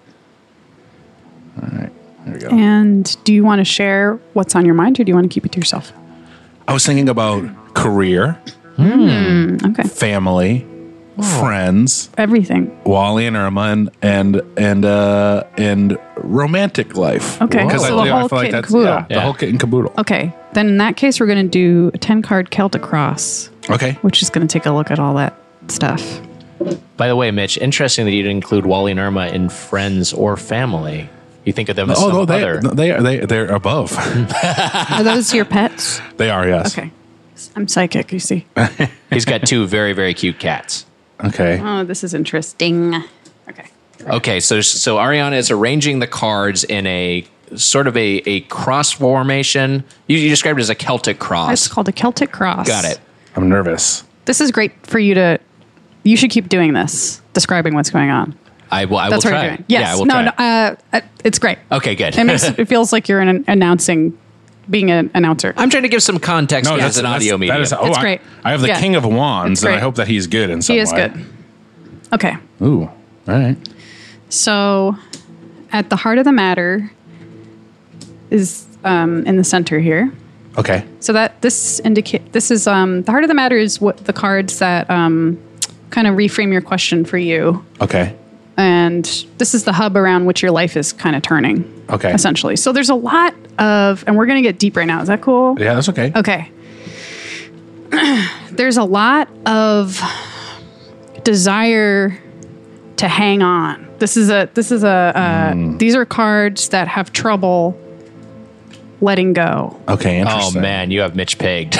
All right. There we go. And do you want to share what's on your mind or do you want to keep it to yourself? I was thinking about career, Okay. family, friends, Everything. Wally and Irma, and and and uh, and romantic life. Okay. Because So I, the I whole feel like kit and that's caboodle. yeah, the Yeah. whole kit and caboodle. Okay. Then in that case, we're going to do a ten card Celtic cross, Okay. which is going to take a look at all that stuff. By the way, Mitch, interesting that you didn't include Wally and Irma in friends or family. You think of them as Oh some no, they other. no, they are they they're above. Are those your pets? They are, yes. Okay. I'm psychic, you see. He's got two very, very cute cats. Okay. Oh, this is interesting. Okay. Okay, so so Ariana is arranging the cards in a sort of a, a cross formation. You, you described it as a Celtic It's cross. called a Celtic cross. Got it. I'm nervous. This is great for you to, you should keep doing this, describing what's going on. I will. I That's will what try. you're doing. Yes. Yeah, I will no, try. no, uh, uh, it's great. Okay, good. It makes it feels like you're an announcing, being an announcer. I'm trying to give some context No, as that's an that's- audio medium. That is, oh, It's I, great. I have the Yeah. King of Wands, It's and I great. hope that he's good in some He is way. good. Okay. Ooh, all right. So, at the heart of the matter is um, in the center here. Okay. So that this indicate this is um, the heart of the matter is what the cards that um, kind of reframe your question for you. Okay. and this is the hub around which your life is kind of turning. Okay. Essentially. So there's a lot of, and we're going to get deep right now. Is that cool? Yeah, that's okay. Okay. There's a lot of desire to hang on. This is a, this is a, uh, Mm. these are cards that have trouble letting go. Okay, Oh interesting. man, you have Mitch pegged.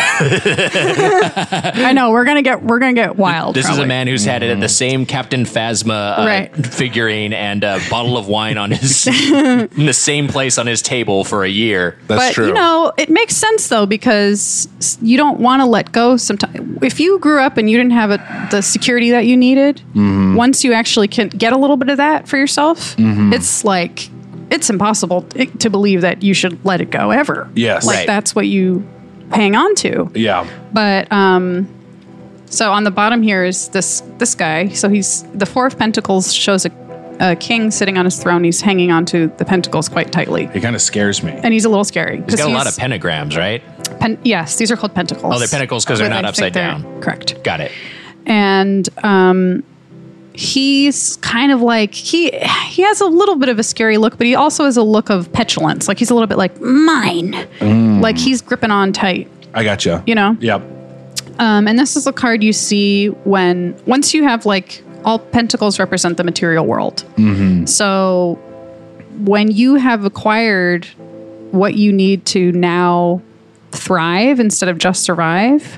I know we're going to get, we're going to get wild. This is probably. a man who's had it the same Captain Phasma uh, Right. figurine and a bottle of wine on his in the same place on his table for a year. That's but true. you know, it makes sense though, because s- you don't want to let go sometimes. If you grew up and you didn't have a, the security that you needed, Mm-hmm. once you actually can get a little bit of that for yourself, it's like it's impossible t- to believe that you should let it go ever. Yes. Like Right. that's what you hang on to. Yeah. But um so on the bottom here is this this guy. So he's the Four of Pentacles shows a, a king sitting on his throne. He's hanging onto the pentacles quite tightly. It kind of scares me. And he's a little scary. He's got a lot of pentagrams, right? Pen- yes, these are called pentacles. Oh, they're pentacles 'cause they're But not I upside think they're- down. Correct. Got it. And um, he's kind of like he he has a little bit of a scary look, but he also has a look of petulance. Like he's a little bit like mine. Like he's gripping on tight. I got you. You know? Yep. Um, and this is a card you see when once you have like all pentacles represent the material world. So when you have acquired what you need to now thrive instead of just survive,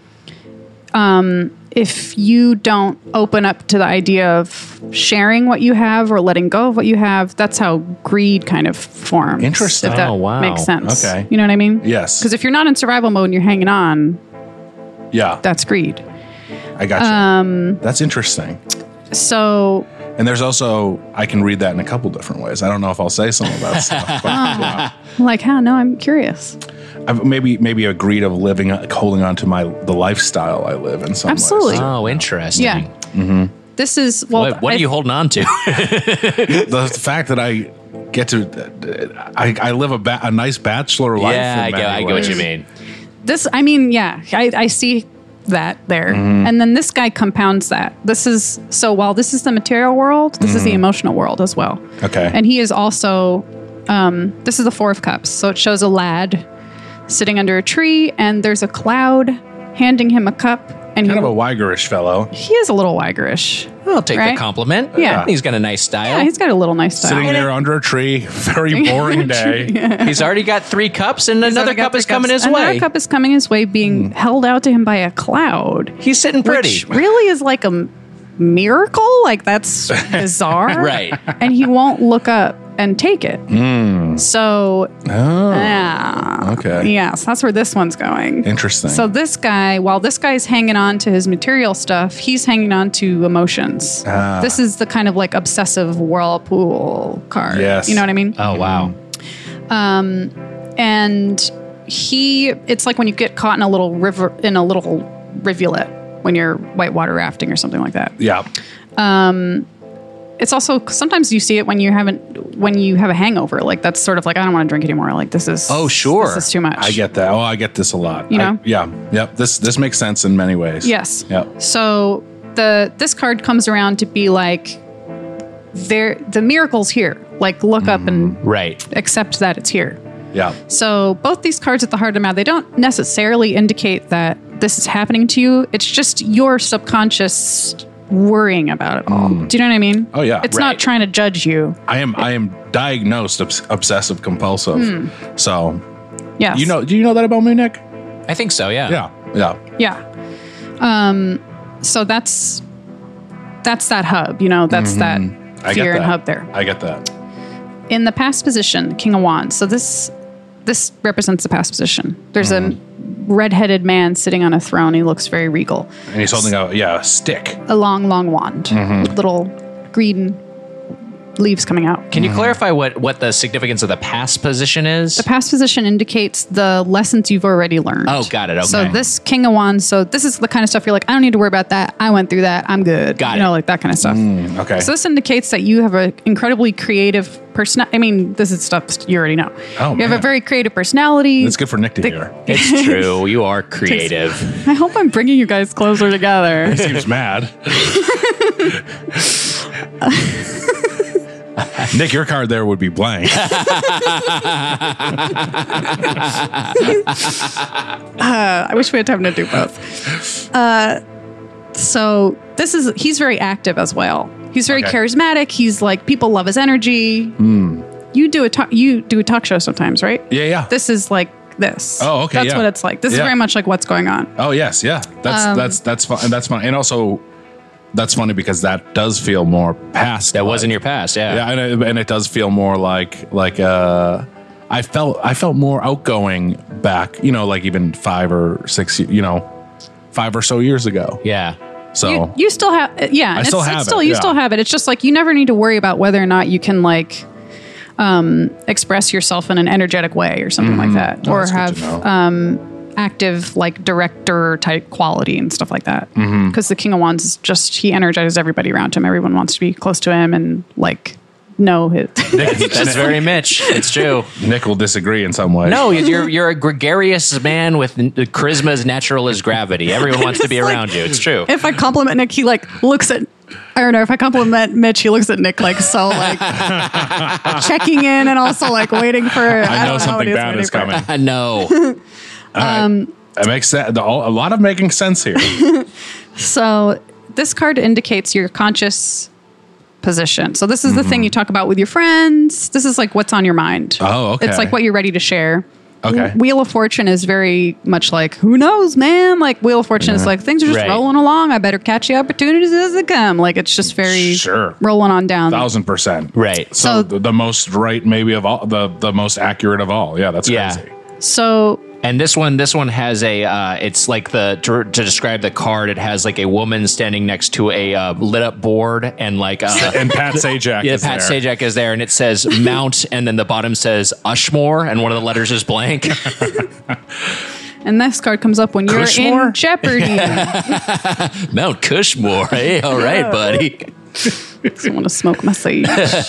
um, if you don't open up to the idea of sharing what you have or letting go of what you have, that's how greed kind of forms. Interesting. If that Oh, wow. makes sense. Okay. You know what I mean? Yes. Because if you're not in survival mode and you're hanging on, Yeah. that's greed. I got you. Um, That's interesting. So And there's also, I can read that in a couple different ways. I don't know if I'll say some of that stuff. But, yeah. like, how? No, I'm curious. I've maybe maybe a greed of living, holding on to my the lifestyle I live in some Absolutely. ways. Oh, interesting. Yeah. This is well. What, what I- are you holding on to? The fact that I get to, I, I live a, ba- a nice bachelor life. yeah, in I get, many I get what you ways. mean. This, I mean, yeah, I, I see that there, Mm-hmm. and then this guy compounds that. This is so while this is the material world, this is the emotional world as well. Mm-hmm. Okay. And he is also. Um, this is the Four of Cups, so it shows a lad sitting under a tree, and there's a cloud handing him a cup, and Kind he, of a Weigerish fellow. he is a little Weigerish. I'll take Right? the compliment. Yeah. He's got a nice style. Yeah, he's got a little nice style. Sitting there under a tree. Very boring day. He's already got three cups, and He's another already got cup three is coming cups. his Another way. cup is coming his way, being held out to him by a cloud. He's sitting pretty. Which really is like a m- miracle. Like that's bizarre, Right. And he won't look up and take it. So, Oh, yeah, okay. yes, that's where this one's going. Interesting. So this guy, while this guy's hanging on to his material stuff, he's hanging on to emotions. Ah. This is the kind of like obsessive whirlpool card. Yes. You know what I mean? Oh, wow. And he, it's like when you get caught in a little river, in a little rivulet when you're whitewater rafting or something like that. yeah. It's also sometimes you see it when you haven't, when you have a hangover. Like that's sort of like I don't want to drink anymore. Like this is Oh, sure. this is too much. I get that. Oh, I get this a lot. You I- know? yeah. Yep. This this makes sense in many ways. Yes. Yep. So the this card comes around to be like there the miracle's here. Like look up and Right. accept that it's here. Yeah. So both these cards at the heart of the matter, they don't necessarily indicate that this is happening to you. It's just your subconscious worrying about it all. Do you know what I mean? Oh, yeah. It's Right. not trying to judge you. I am I am diagnosed obs- obsessive compulsive. So Yes. you know, do you know that about me, Nick? I think so, yeah. Yeah. Yeah. Yeah. Um. So that's that's that hub. You know, that's that I fear get and that. hub there. I get that. In the past position, King of Wands. So this this represents the past position. There's a red-headed man sitting on a throne. He looks very regal. And he's holding a yeah a stick. A long, long wand Mm-hmm. with little green leaves coming out. Can you clarify what, what the significance of the past position is? The past position indicates the lessons you've already learned. Oh, got it. Okay. So this King of Wands, so this is the kind of stuff you're like, I don't need to worry about that. I went through that. I'm good. Got you it. know, like that kind of stuff. Okay. So this indicates that you have an incredibly creative person. I mean, this is stuff you already know. Oh, you have man. a very creative personality. It's good for Nick to The- hear. It's true. You are creative. I hope I'm bringing you guys closer together. He seems mad. Nick, your card there would be blank. Uh, I wish we had time to do both. Uh, so this is he's very active as well. He's very Okay. charismatic. He's like people love his energy. Hmm. You do a talk, you do a talk show sometimes, right? Yeah, yeah. This is like this. Oh, okay, That's yeah. what it's like. This is Yeah. very much like what's going on. Oh yes, yeah. That's Um, that's that's fun. And that's fun. And also, that's funny because that does feel more past. That was in your past, yeah. Yeah, and it, and it does feel more like like uh, I felt I felt more outgoing back. You know, like even five or six. You know, five or so years ago. Yeah. So You, you still have, yeah. and still it's, have it's still it, you yeah. still have it. It's just like you never need to worry about whether or not you can like um, express yourself in an energetic way or something like that, Oh, or that's good have to know. um, active like director type quality and stuff like that. Mm-hmm. Because the King of Wands is just he energizes everybody around him. Everyone wants to be close to him and like know his. That's very Mitch. It's true. Nick will disagree in some way. No, you're you're a gregarious man with n- charisma as natural as gravity. Everyone wants to be around you. It's true. If I compliment Nick, he like looks at. I don't know. If I compliment Mitch, he looks at Nick like so, like checking in and also like waiting for. I, I know don't know what something he's bad waiting is for. coming. I know. It makes sense. A lot of making sense here. So this card indicates your conscious position. So this is the thing you talk about with your friends. This is like what's on your mind. Oh, okay. It's like what you're ready to share. Okay. Wheel of Fortune is very much like, who knows, man? Like Wheel of Fortune is like, things are just Right. rolling along. I better catch the opportunities as they come. Like it's just very Sure. rolling on down. Thousand percent. Right. So, So- the, the most right, maybe of all, the the most accurate of all. Yeah, that's Yeah. crazy. So And this one, this one has a. Uh, it's like the to, to describe the card. It has like a woman standing next to a uh, lit up board, and like uh, And Pat Sajak. yeah, is Pat there. Sajak is there, and it says Mount, and then the bottom says Ushmore, and one of the letters is blank. and this card comes up when you're Cushmore? in jeopardy. Mount Cushmore. Hey, all right, buddy. I want to smoke my sage.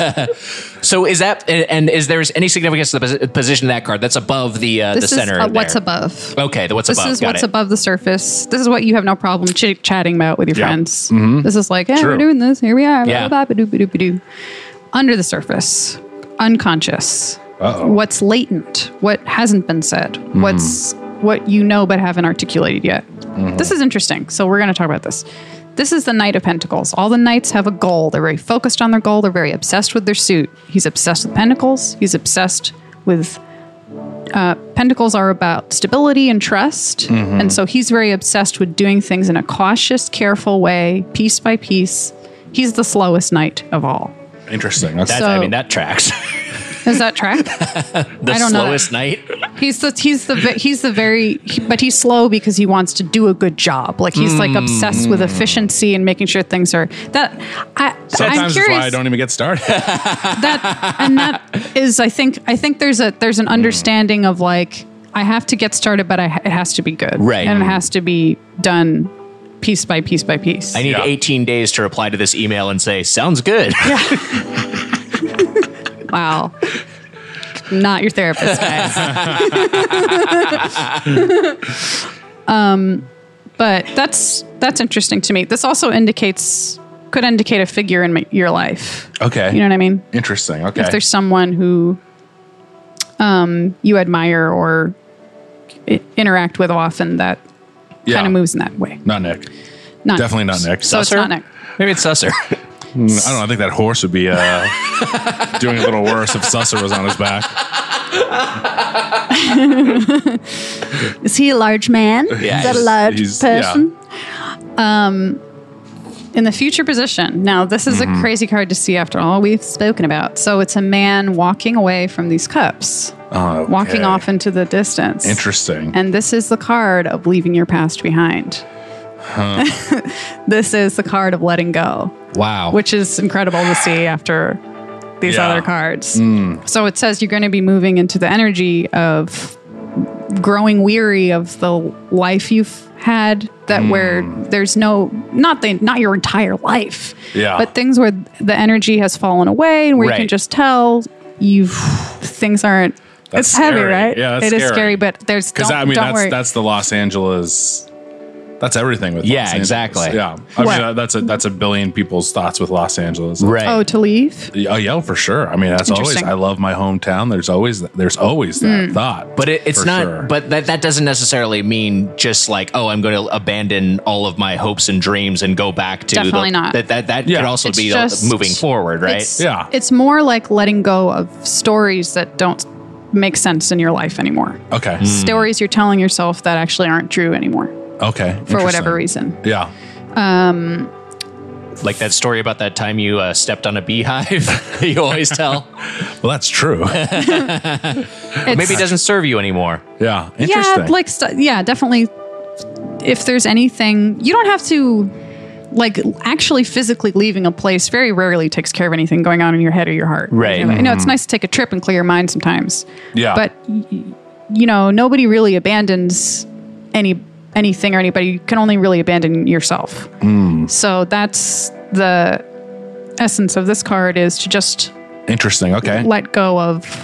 So is that and, and is there any significance to the posi- position of that card? That's above the uh, the This is center. uh, what's there. above. Okay, the what's This above. is Got what's it. above the surface. This is what you have no problem chit chatting about with your Yeah. friends. Mm-hmm. This is like, hey, True. we're doing this. Here we are. Yeah. Blah, blah, blah, ba-doop, ba-doop, ba-doo. Under the surface, unconscious. Uh-oh. What's latent? What hasn't been said? Mm-hmm. What's what you know but haven't articulated yet? Mm-hmm. This is interesting. So we're going to talk about this. This is the Knight of Pentacles. All the knights have a goal. They're very focused on their goal. They're very obsessed with their suit. He's obsessed with pentacles. He's obsessed with uh, pentacles are about stability and trust. Mm-hmm. And so he's very obsessed with doing things in a cautious, careful way, piece by piece. He's the slowest knight of all. Interesting. That's, That, So- I mean, that tracks. Is that track? The I don't know slowest night. He's the he's the ve- he's the very he- but he's slow because he wants to do a good job. Like he's like obsessed with efficiency and making sure things are that. I, I'm sometimes that's curious why I don't even get started. that and that is I think I think there's a there's an understanding of like I have to get started, but I, it has to be good, Right. And it has to be done piece by piece by piece. I need Yeah. eighteen days to reply to this email and say, sounds good. Wow. Not your therapist, guys. um, but that's that's interesting to me. This also indicates could indicate a figure in my, your life. Okay. You know what I mean? Interesting. Okay. If there's someone who um, you admire or i- interact with often that Yeah. kind of moves in that way. Not Nick. Not Definitely not Nick. So it's Susser? not Nick. Maybe it's Susser. I don't know. I think that horse would be uh, doing a little worse if Susser was on his back. Is he a large man? Yeah, Is that a he's- large he's- person? In the future position. Now, this is Mm-hmm. a crazy card to see after all we've spoken about. So it's a man walking away from these cups, Oh, okay. walking off into the distance. Interesting. And this is the card of leaving your past behind. This is the card of letting go, Wow. which is incredible to see after these Yeah. other cards. So it says you're going to be moving into the energy of growing weary of the life you've had that where there's no not the not your entire life, Yeah. but things where the energy has fallen away and where you can Right. just tell you've things aren't That's it's heavy, scary. right? Yeah, that's it is scary. scary, but there's Because don't, I mean, don't that's worry. that's the Los Angeles That's everything with Yeah, Los Angeles. exactly. Yeah, I What? mean uh, that's a that's a billion people's thoughts with Los Angeles. Right. Oh, to leave? Oh yeah, for sure. I mean, that's always. Interesting. I love my hometown. There's always there's always that thought. But it, it's for not. sure. But that that doesn't necessarily mean just like, oh, I'm going to abandon all of my hopes and dreams and go back to Definitely the, not. That that, that Yeah. could also It's be just- moving forward, right? It's, Yeah. It's more like letting go of stories that don't make sense in your life anymore. okay, Hmm. Stories you're telling yourself that actually aren't true anymore okay, for whatever interesting. reason. Yeah. Like that story about that time you uh, stepped on a beehive. You always tell. Well, that's true. It's- Maybe it doesn't serve you anymore. Yeah. Interesting. Yeah, like st- yeah, definitely. If there's anything, you don't have to like actually physically leaving a place. Very rarely takes care of anything going on in your head or your heart. Right. You know, I know it's nice to take a trip and clear your mind sometimes. Yeah. But y- you know, nobody really abandons any anything or anybody. You can only really abandon yourself. So that's the essence of this card, is to just Interesting. Okay. let go of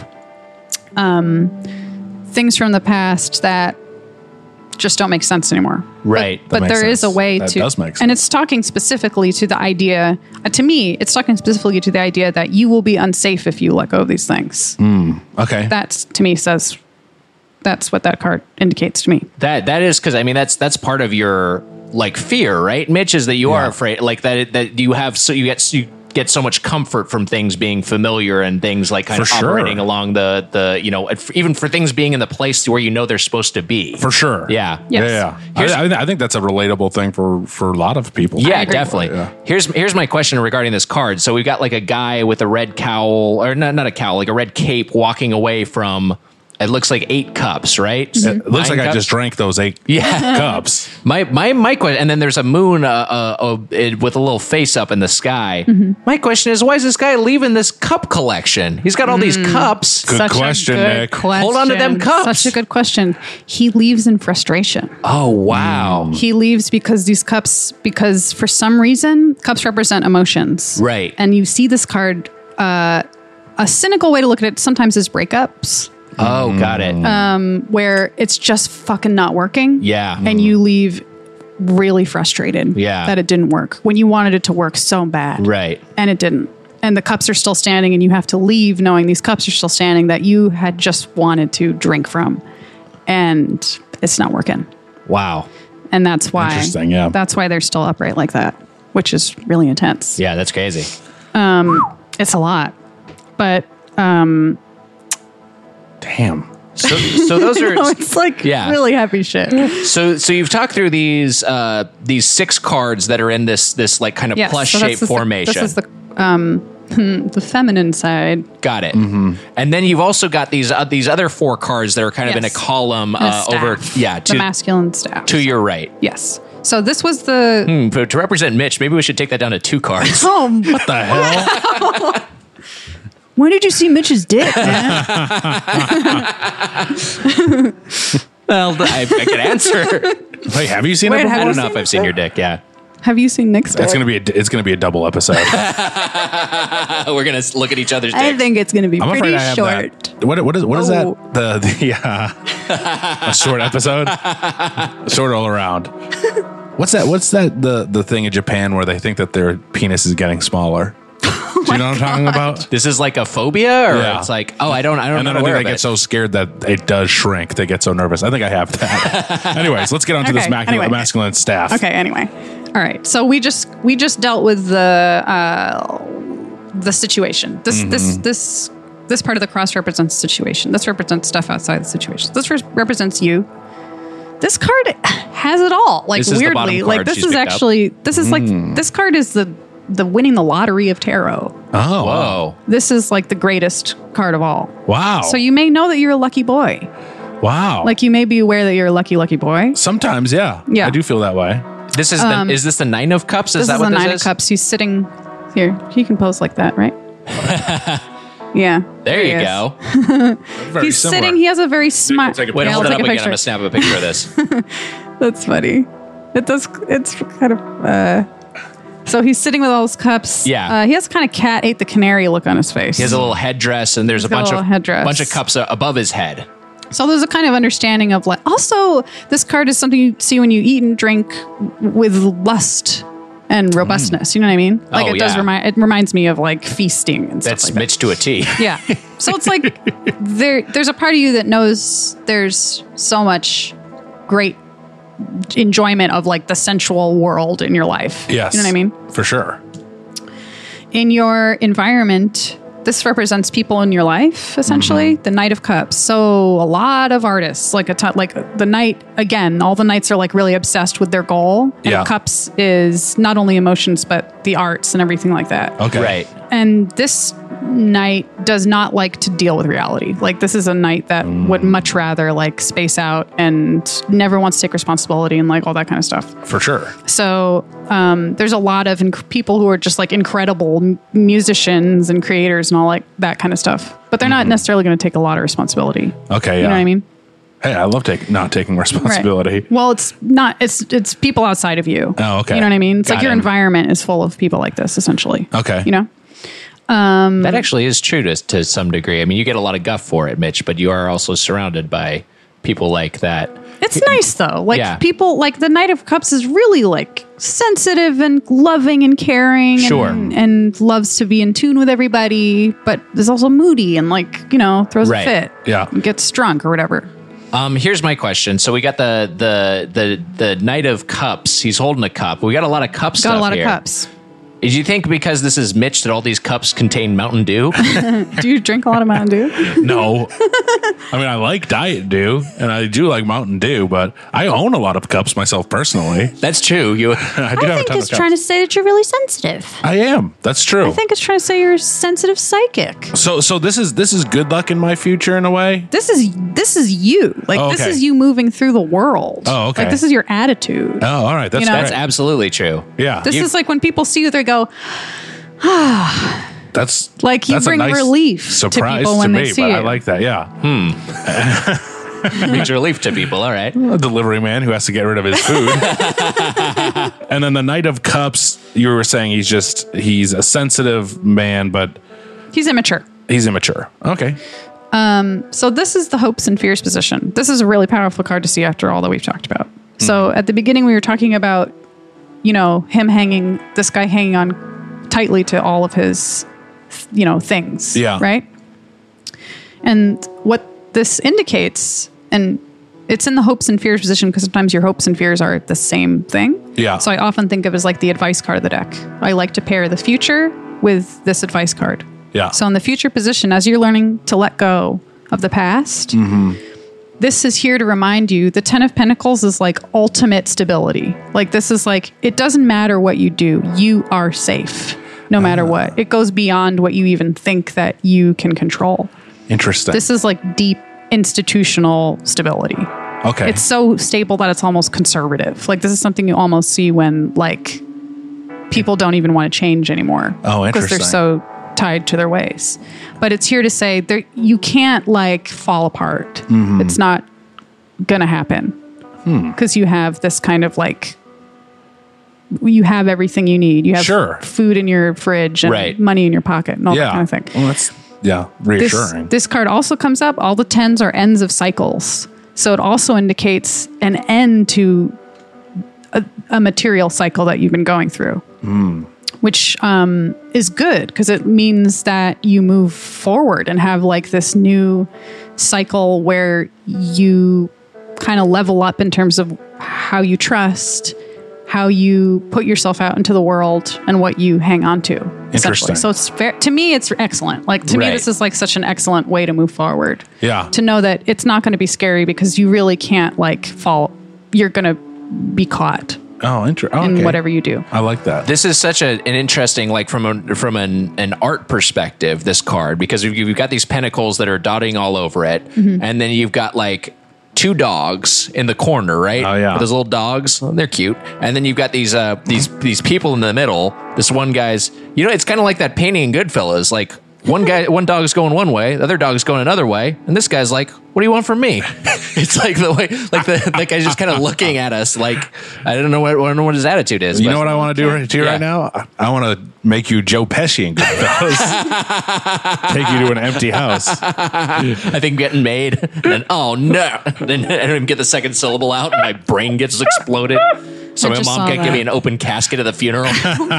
um, things from the past that just don't make sense anymore. Right. But, but makes there is a sense. way That to, does make and sense. it's talking specifically to the idea. Uh, to me, it's talking specifically to the idea that you will be unsafe if you let go of these things. Okay. That to me says that's what that card indicates to me. That that is because I mean that's that's part of your like fear, right, Mitch? Is that you are Yeah. afraid, like that that you have so you get you get so much comfort from things being familiar and things like kind For of sure. operating along the the you know even for things being in the place where you know they're supposed to be. For sure. Yeah. Yes. Yeah. Yeah. Here's- I, I, I think that's a relatable thing for for a lot of people. Yeah, agree. definitely. Yeah. Here's here's my question regarding this card. So we've got like a guy with a red cowl, or not not a cowl, like a red cape, walking away from. It looks like eight cups, right? It looks Nine like I cups? just drank those eight Yeah. cups. My my my question, and then there's a moon uh, uh, uh, it, with a little face up in the sky. My question is, why is this guy leaving this cup collection? He's got all these cups. Good question, a good Nick. question. Hold on to them cups. Such a good question. He leaves in frustration. Oh wow! He leaves because these cups, because for some reason, cups represent emotions. Right. And you see this card, uh, a cynical way to look at it sometimes is breakups, Oh, got it. where it's just fucking not working. Yeah. And you leave really frustrated Yeah. that it didn't work when you wanted it to work so bad. Right. And it didn't. And the cups are still standing, and you have to leave knowing these cups are still standing that you had just wanted to drink from. And it's not working. Wow. And that's why. Interesting, yeah. That's why they're still upright like that, which is really intense. Yeah, that's crazy. It's a lot. But Damn. So so those are no, it's like Yeah. really heavy shit. so so you've talked through these uh these six cards that are in this this like kind of Yes, plush so that's shaped the- formation. This is the um the feminine side. Got it. And then you've also got these uh, these other four cards that are kind of in a Yes. column And a uh, over staff. yeah the to masculine staff. to your right. Yes. So this was the Hmm, but to represent Mitch, maybe we should take that down to two cards. oh, What the hell? when did you see Mitch's dick, man? Well, I, I can answer. Wait, have you seen Wait, it have I before? you don't know seen if I've seen your dick. Yeah, Have you seen Nick's dick? It's gonna be a it's gonna be a double episode. we're gonna look at each other's dicks. I think it's going to be I'm pretty afraid I have short. that. What what is what is Oh. that? The the uh, a short episode, short all around. What's that? What's that? The the thing in Japan where they think that their penis is getting smaller. Do you know what I'm talking about? This is like a phobia, or Yeah. it's like, oh, I don't, I don't And know. then I think aware they of get it. so scared that it does shrink. They get so nervous. I think I have that. Anyways, let's get on to this Okay, masculine, anyway. masculine staff. Okay, anyway. All right. So we just we just dealt with the uh, the situation. This Mm-hmm. this this this part of the cross represents the situation. This represents stuff outside the situation. This re- represents you. This card has it all. Like This is the bottom weirdly, card like this she's is picked up. actually this is Mm. like this card is the the winning the lottery of tarot. Oh, Whoa. This is like the greatest card of all. wow. So you may know that you're a lucky boy. wow. Like you may be aware that you're a lucky lucky boy. sometimes, yeah, Yeah. I do feel that way. This is the, is this the nine of cups? Is This that is what the this nine is? of cups. He's sitting here. He can pose like that, right? Yeah. There he you is. go. Very He's similar. sitting. He has a very smart. take a Wait, Yeah, hold I'll it take up a again. I'm picture. gonna snap a picture of this. That's funny. It does. It's kind of. Uh, so he's sitting with all his cups. Yeah. Uh, he has kind of cat ate the canary look on his face. He has a little headress, and there's a He's got a bunch of little headdress. bunch of cups uh, above his head. So there's a kind of understanding of like, also this card is something you see when you eat and drink with lust and robustness. You know what I mean? Like Oh, it does yeah. remind, it reminds me of like feasting and That's stuff like Mitch to a T. that. Yeah. So it's like there, there's a part of you that knows there's so much great enjoyment of like the sensual world in your life. Yes. You know what I mean? For sure. In your environment, this represents people in your life, essentially. Mm-hmm. The Knight of Cups. So a lot of artists, like a ton, like the Knight, again, all the Knights are like really obsessed with their goal. And Yeah. Cups is not only emotions, but the arts and everything like that. Okay. Right. And this Knight does not like to deal with reality. Like this is a Knight that Mm. would much rather like space out and never wants to take responsibility and like all that kind of stuff. For sure. So um, there's a lot of inc- people who are just like incredible m- musicians and creators and all like that kind of stuff, but they're not necessarily going to take a lot of responsibility. Okay. You Yeah. know what I mean? Hey, I love take, not taking responsibility. Right. Well, it's not. It's it's people outside of you. Oh, okay. You know what I mean? It's Got like your him. environment is full of people like this, essentially. Okay. You know. That actually is true to, to some degree. I mean, you get a lot of guff for it, Mitch, but you are also surrounded by people like that. It's nice though. Like Yeah. people like the Knight of Cups is really like sensitive and loving and caring Sure. and, and loves to be in tune with everybody, but is also moody and like, you know, throws Right. a fit. Yeah. And gets drunk or whatever. Um, here's my question. So we got the the the the Knight of Cups. He's holding a cup. We got a lot of cup Got stuff a lot here. of cups. Do you think because this is Mitch that all these cups contain Mountain Dew? Do you drink a lot of Mountain Dew? No. I mean, I like Diet Dew and I do like Mountain Dew, but I own a lot of cups myself personally. That's true. You I do have I a think ton it's of cups. trying to say that you're really sensitive. I am. That's true. I think it's trying to say you're a sensitive psychic. so so this is this is good luck in my future in a way. This is this is you. Like Oh, this okay. is you moving through the world. Oh, okay. Like this is your attitude. Oh, all right. That's You know, great. that's absolutely true. yeah. This you- is like when people see you, they go, that's like you that's a bring nice relief to surprise people when to they me, see but you. I like that. Yeah. Brings relief to people. All right. A delivery man who has to get rid of his food. And then the Knight of Cups, you were saying he's just he's a sensitive man, but He's immature. he's immature. Okay. So this is the hopes and fears position. This is a really powerful card to see after all that we've talked about. So Mm-hmm. at the beginning, we were talking about, you know, him hanging, this guy hanging on tightly to all of his, you know, things. Yeah. Right. And what this indicates, and it's in the hopes and fears position because sometimes your hopes and fears are the same thing. Yeah. So I often think of it as like the advice card of the deck. I like to pair the future with this advice card. Yeah. So in the future position, as you're learning to let go of the past, this is here to remind you the Ten of Pentacles is like ultimate stability. Like this is like, it doesn't matter what you do. You are safe no matter what. It goes beyond what you even think that you can control. Interesting. This is like deep institutional stability. okay. It's so stable that it's almost conservative. Like this is something you almost see when like people don't even want to change anymore. Oh, Because they're interesting. so tied to their ways. But it's here to say there you can't like fall apart. Mm-hmm. It's not gonna happen. Hmm. Because you have this kind of like you have everything you need. You have Sure. food in your fridge and Right. money in your pocket and all yeah. that kind of thing. Well, that's yeah, This, reassuring. this card also comes up. All the tens are ends of cycles. So it also indicates an end to a, a material cycle that you've been going through, which um, is good because it means that you move forward and have like this new cycle where you kind of level up in terms of how you trust, how you put yourself out into the world, and what you hang on to. essentially. Interesting. So it's fair to me. It's excellent. Like to me, Right. this is like such an excellent way to move forward. Yeah. To know that it's not going to be scary because you really can't like fall. You're going to be caught oh, interesting. in Okay. whatever you do. I like that. This is such a, an interesting, like from a, from an, an art perspective, this card, because you've, you've got these pentacles that are dotting all over it. Mm-hmm. And then you've got like two dogs in the corner, right? Oh, yeah. Those little dogs, they're cute. And then you've got these, uh, these, these people in the middle. This one guy's, you know, it's kind of like that painting in Goodfellas. Like one guy, one dog's going one way, the other dog's going another way, and this guy's like, "What do you want from me?" It's like the way, like the that guy's just kind of looking at us, like I don't know what I don't know what his attitude is. You but- know what I want to do right to you Yeah. right now? I, I want to make you Joe Pesci in Goodfellas. Take you to an empty house. I think getting made, and then oh no, then I don't even get the second syllable out, and my brain gets exploded. So I my just mom saw can't give that. me an open casket at the funeral.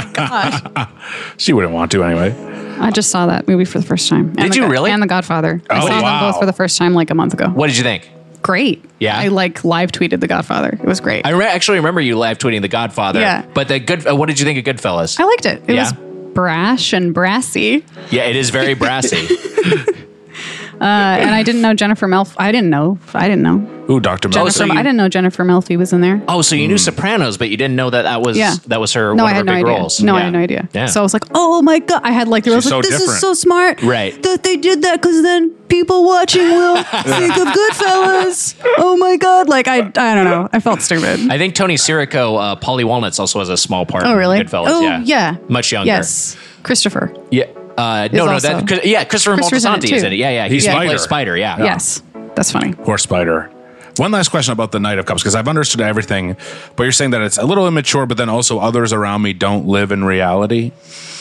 She wouldn't want to anyway. I just saw that movie for the first time. And Did the you Go- really? And The Godfather. I Oh, saw wow. them both for the first time like a month ago. What did you think? Great. Yeah? I like live tweeted The Godfather. It was great. I re- actually remember you live tweeting The Godfather. Yeah. But the good. Uh, what did you think of Goodfellas? I liked it. It Yeah? was brash and brassy. Yeah, it is very brassy. Uh, and I didn't know Jennifer Melfi. I didn't know. I didn't know. Ooh, Doctor Mel. Oh, so Jennifer- you- I didn't know Jennifer Melfi was in there. Oh, so you knew Sopranos, but you didn't know that that was Yeah. that was her No, one I of her had no big idea. roles. No, Yeah. I had no idea. Yeah. So I was like, oh my God. I had like, I was She's like, so this different. is so smart. Right. That they did that because then people watching will think of Goodfellas. Oh my God. Like, I, I don't know. I felt stupid. I think Tony Sirico, uh, Polly Walnuts, also has a small part. Oh, really? In Goodfellas. Oh, yeah. yeah. Much younger. Yes. Christopher. Yeah. Uh, no, no, also- that Chris- yeah, Christopher Christopher's in it, Moltisanti is too. in it. Yeah, yeah, He's he Spider. plays Spider. Yeah. Yes. That's funny. Poor Spider. One last question about the Knight of Cups, because I've understood everything, but you're saying that it's a little immature, but then also others around me don't live in reality.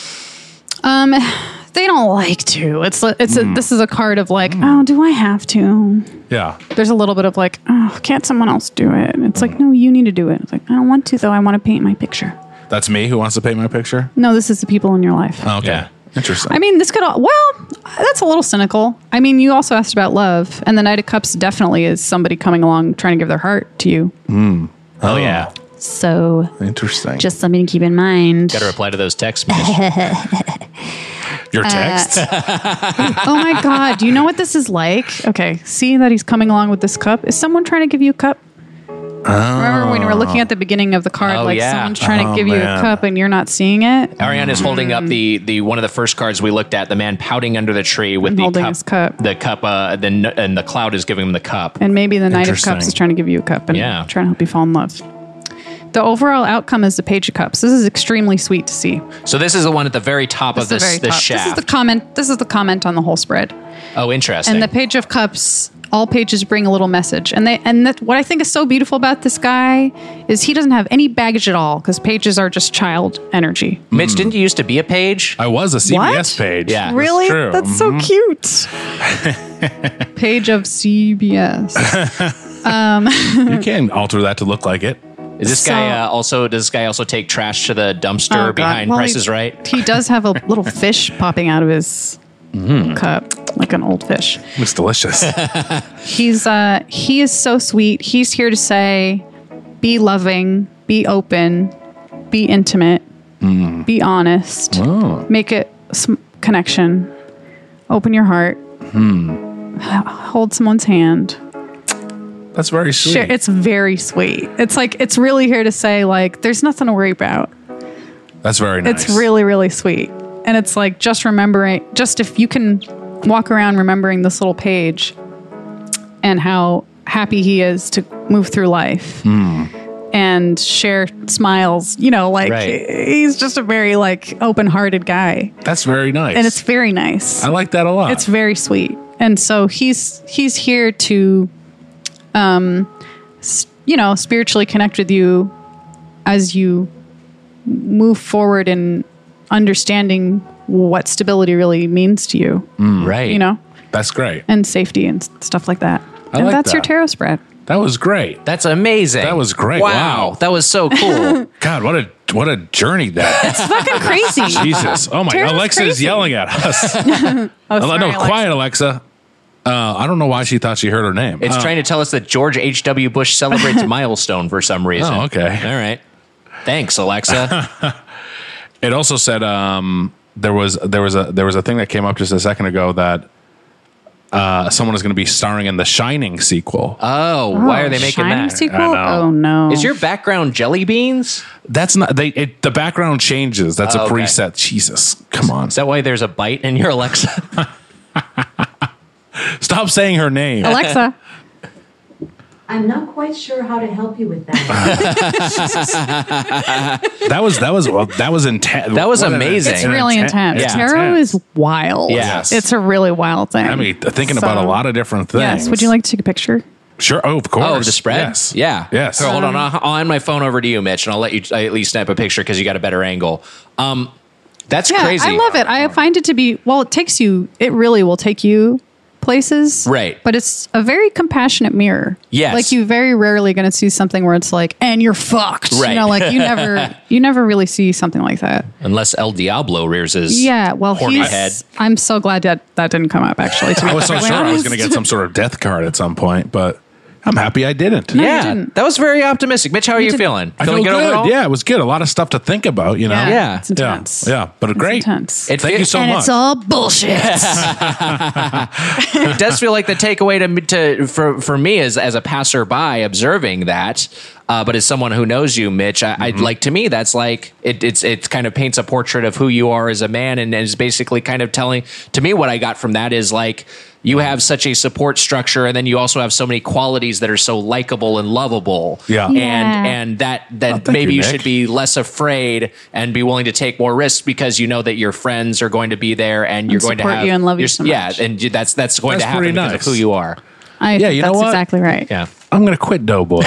Um, they don't like to. It's it's Hmm. a, this is a card of like, oh, do I have to? Yeah. There's a little bit of like, oh, can't someone else do it? And it's like, no, you need to do it. It's like, I don't want to though. I want to paint my picture. That's me who wants to paint my picture? No, this is the people in your life. Okay. Yeah. Interesting. I mean, this could all, well, that's a little cynical. I mean, you also asked about love, and the Knight of Cups definitely is somebody coming along trying to give their heart to you. Oh, yeah. So Interesting. just something to keep in mind. Got to reply to those texts. Mitch. Your text? Oh my God. Do you know what this is like? Okay. See that he's coming along with this cup? Is someone trying to give you a cup? Remember when we were looking at the beginning of the card, Oh, like yeah. someone's trying Oh, to give you man. a cup and you're not seeing it? Ariana is holding up the the one of the first cards we looked at. The man pouting under the tree with And the holding cup, his cup. The cup. Uh, the n- and the cloud is giving him the cup. And maybe the Knight of Interesting. Cups is trying to give you a cup and Yeah. trying to help you fall in love. The overall outcome is the Page of Cups. This is extremely sweet to see. So this is the one at the very top This of this is the very this top. shaft. This is the comment. This is the comment on the whole spread. oh, interesting. And the Page of Cups, all pages bring a little message. And they and that, what I think is so beautiful about this guy is he doesn't have any baggage at all because pages are just child energy. Mitch, didn't you used to be a page? I was a C B S What? page. Yeah. That's Really? true. That's so cute. Page of C B S. You can alter that to look like it. Is this So- guy uh, also? Does this guy also take trash to the dumpster Oh, God. behind Well, Price he- is Right? He does have a little fish popping out of his cup, like an old fish. Looks delicious. He's uh he is so sweet. He's here to say, be loving, be open, be intimate, be honest, make it sm- connection, open your heart, H- hold someone's hand. That's very sweet. Share, it's very sweet. It's like it's really here to say like there's nothing to worry about. That's very nice. It's really, really sweet. And it's like just remembering, just if you can walk around remembering this little page and how happy he is to move through life and share smiles, you know, like Right. he's just a very like open hearted guy. That's very nice. And it's very nice. I like that a lot. It's very sweet. And so he's he's here to um s- you know, spiritually connect with you as you move forward in understanding what stability really means to you, Right. you know, That's great. and safety and s- stuff like that. I and like that's your that. tarot spread. That was great. That's amazing. That was great. Wow. Wow. That was so cool. God, what a what a journey that. It's fucking crazy. Jesus. Oh my Tarot's Alexa is crazy. yelling at us. Oh, no, sorry, Alexa. quiet, Alexa. Uh, I don't know why she thought she heard her name. It's Uh, trying to tell us that George H W. Bush celebrates a milestone for some reason. Oh, okay. All right. Thanks, Alexa. It also said um, there was there was a there was a thing that came up just a second ago that uh, someone is going to be starring in the Shining sequel. Oh, why are they making Shining that? sequel? I know. Oh no. Is your background jelly beans? That's not they. It, the background changes. That's Oh, a okay. preset. Jesus, come on! Is that why there's a bite in your Alexa? Stop saying her name. Alexa? I'm not quite sure how to help you with that. That was that was well, that was intense. That was amazing. It's really intense. Yeah. Tarot is wild. Yes. It's a really wild thing. I mean, thinking So- about a lot of different things. Yes. Would you like to take a picture? Sure. Oh, of course. Oh, the spread? Yes. Yeah. Yes. So hold on. I'll, I'll hand my phone over to you, Mitch, and I'll let you at least snap a picture because you got a better angle. Um, that's Yeah, crazy. I love it. I find it to be, well, it takes you, it really will take you places. Right. But it's a very compassionate mirror. Yes. Like you very rarely going to see something where it's like, and you're fucked. Right. You know, like you never, you never really see something like that. Unless El Diablo rears his Yeah. Well, horny he's, head. I'm so glad that that didn't come up actually. To be I was so perfectly sure I was honest. going to get some sort of death card at some point, but I'm happy I didn't. No, you Yeah, didn't. that was very optimistic. Mitch, how are you, did- feeling? I feeling feel good, good. overall? Yeah, it was good. A lot of stuff to think about, you know? Yeah. Yeah. It's intense. Yeah. Yeah. But great. Intense. It Thank fe- you so and much. it's all bullshit. It does feel like the takeaway to, to for for me as as a passerby observing that, uh, but as someone who knows you, Mitch, I, I'd like to me that's like it it's it kind of paints a portrait of who you are as a man, and, and is basically kind of telling to me what I got from that is like you have such a support structure, and then you also have so many qualities that are so likable and lovable. Yeah. and Yeah. and that that thank maybe you, you Nick. should be less afraid and be willing to take more risks because you know that your friends are going to be there and you're going to support have you and love you your- so yeah, much. and you- that's that's going That's to happen pretty because nice. of who you are. I Yeah, think you know that's what? exactly right. Yeah. I'm going to quit Doughboys.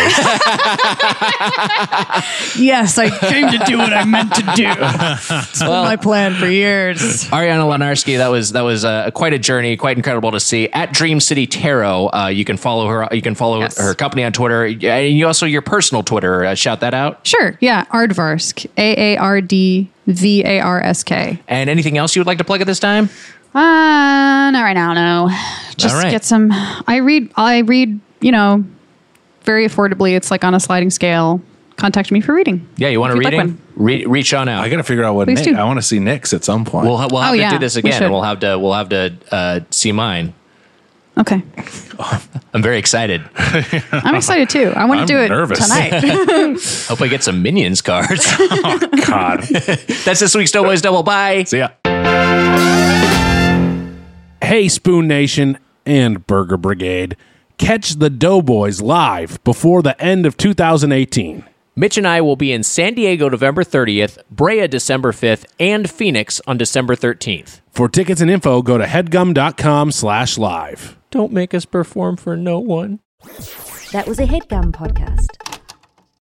Yes, I came to do what I meant to do. It's been my plan for years. Ariana Lenarski, that was that was uh, quite a journey, quite incredible to see. At Dream City Tarot, uh, you can follow her. You can follow Yes. her company on Twitter, and you also your personal Twitter. Uh, shout that out. Sure, yeah, Aardvarsk, A A R D V A R S K. And anything else you would like to plug at this time? Uh, not right now, no. Just All right. get some. I read. I read. You know, very affordably. It's like on a sliding scale. Contact me for reading. Yeah, you want a If you'd like reading? one. Re- reach on out. I got to figure out what Please Nick, do. I want to see Nick's at some point. We'll ha- we'll have Oh, to yeah, do this we again, should. and we'll have to we'll have to uh, see mine. Okay, I'm very excited. I'm excited too. I want I'm to do it nervous. tonight. Hope I get some Minions cards. God. That's this week's Doughboys Double. Bye. See ya. Hey, Spoon Nation and Burger Brigade. Catch the Doughboys live before the end of two thousand eighteen. Mitch and I will be in San Diego November thirtieth, Brea December fifth, and Phoenix on December thirteenth. For tickets and info, go to headgum.com slash live. Don't make us perform for no one. That was a HeadGum podcast.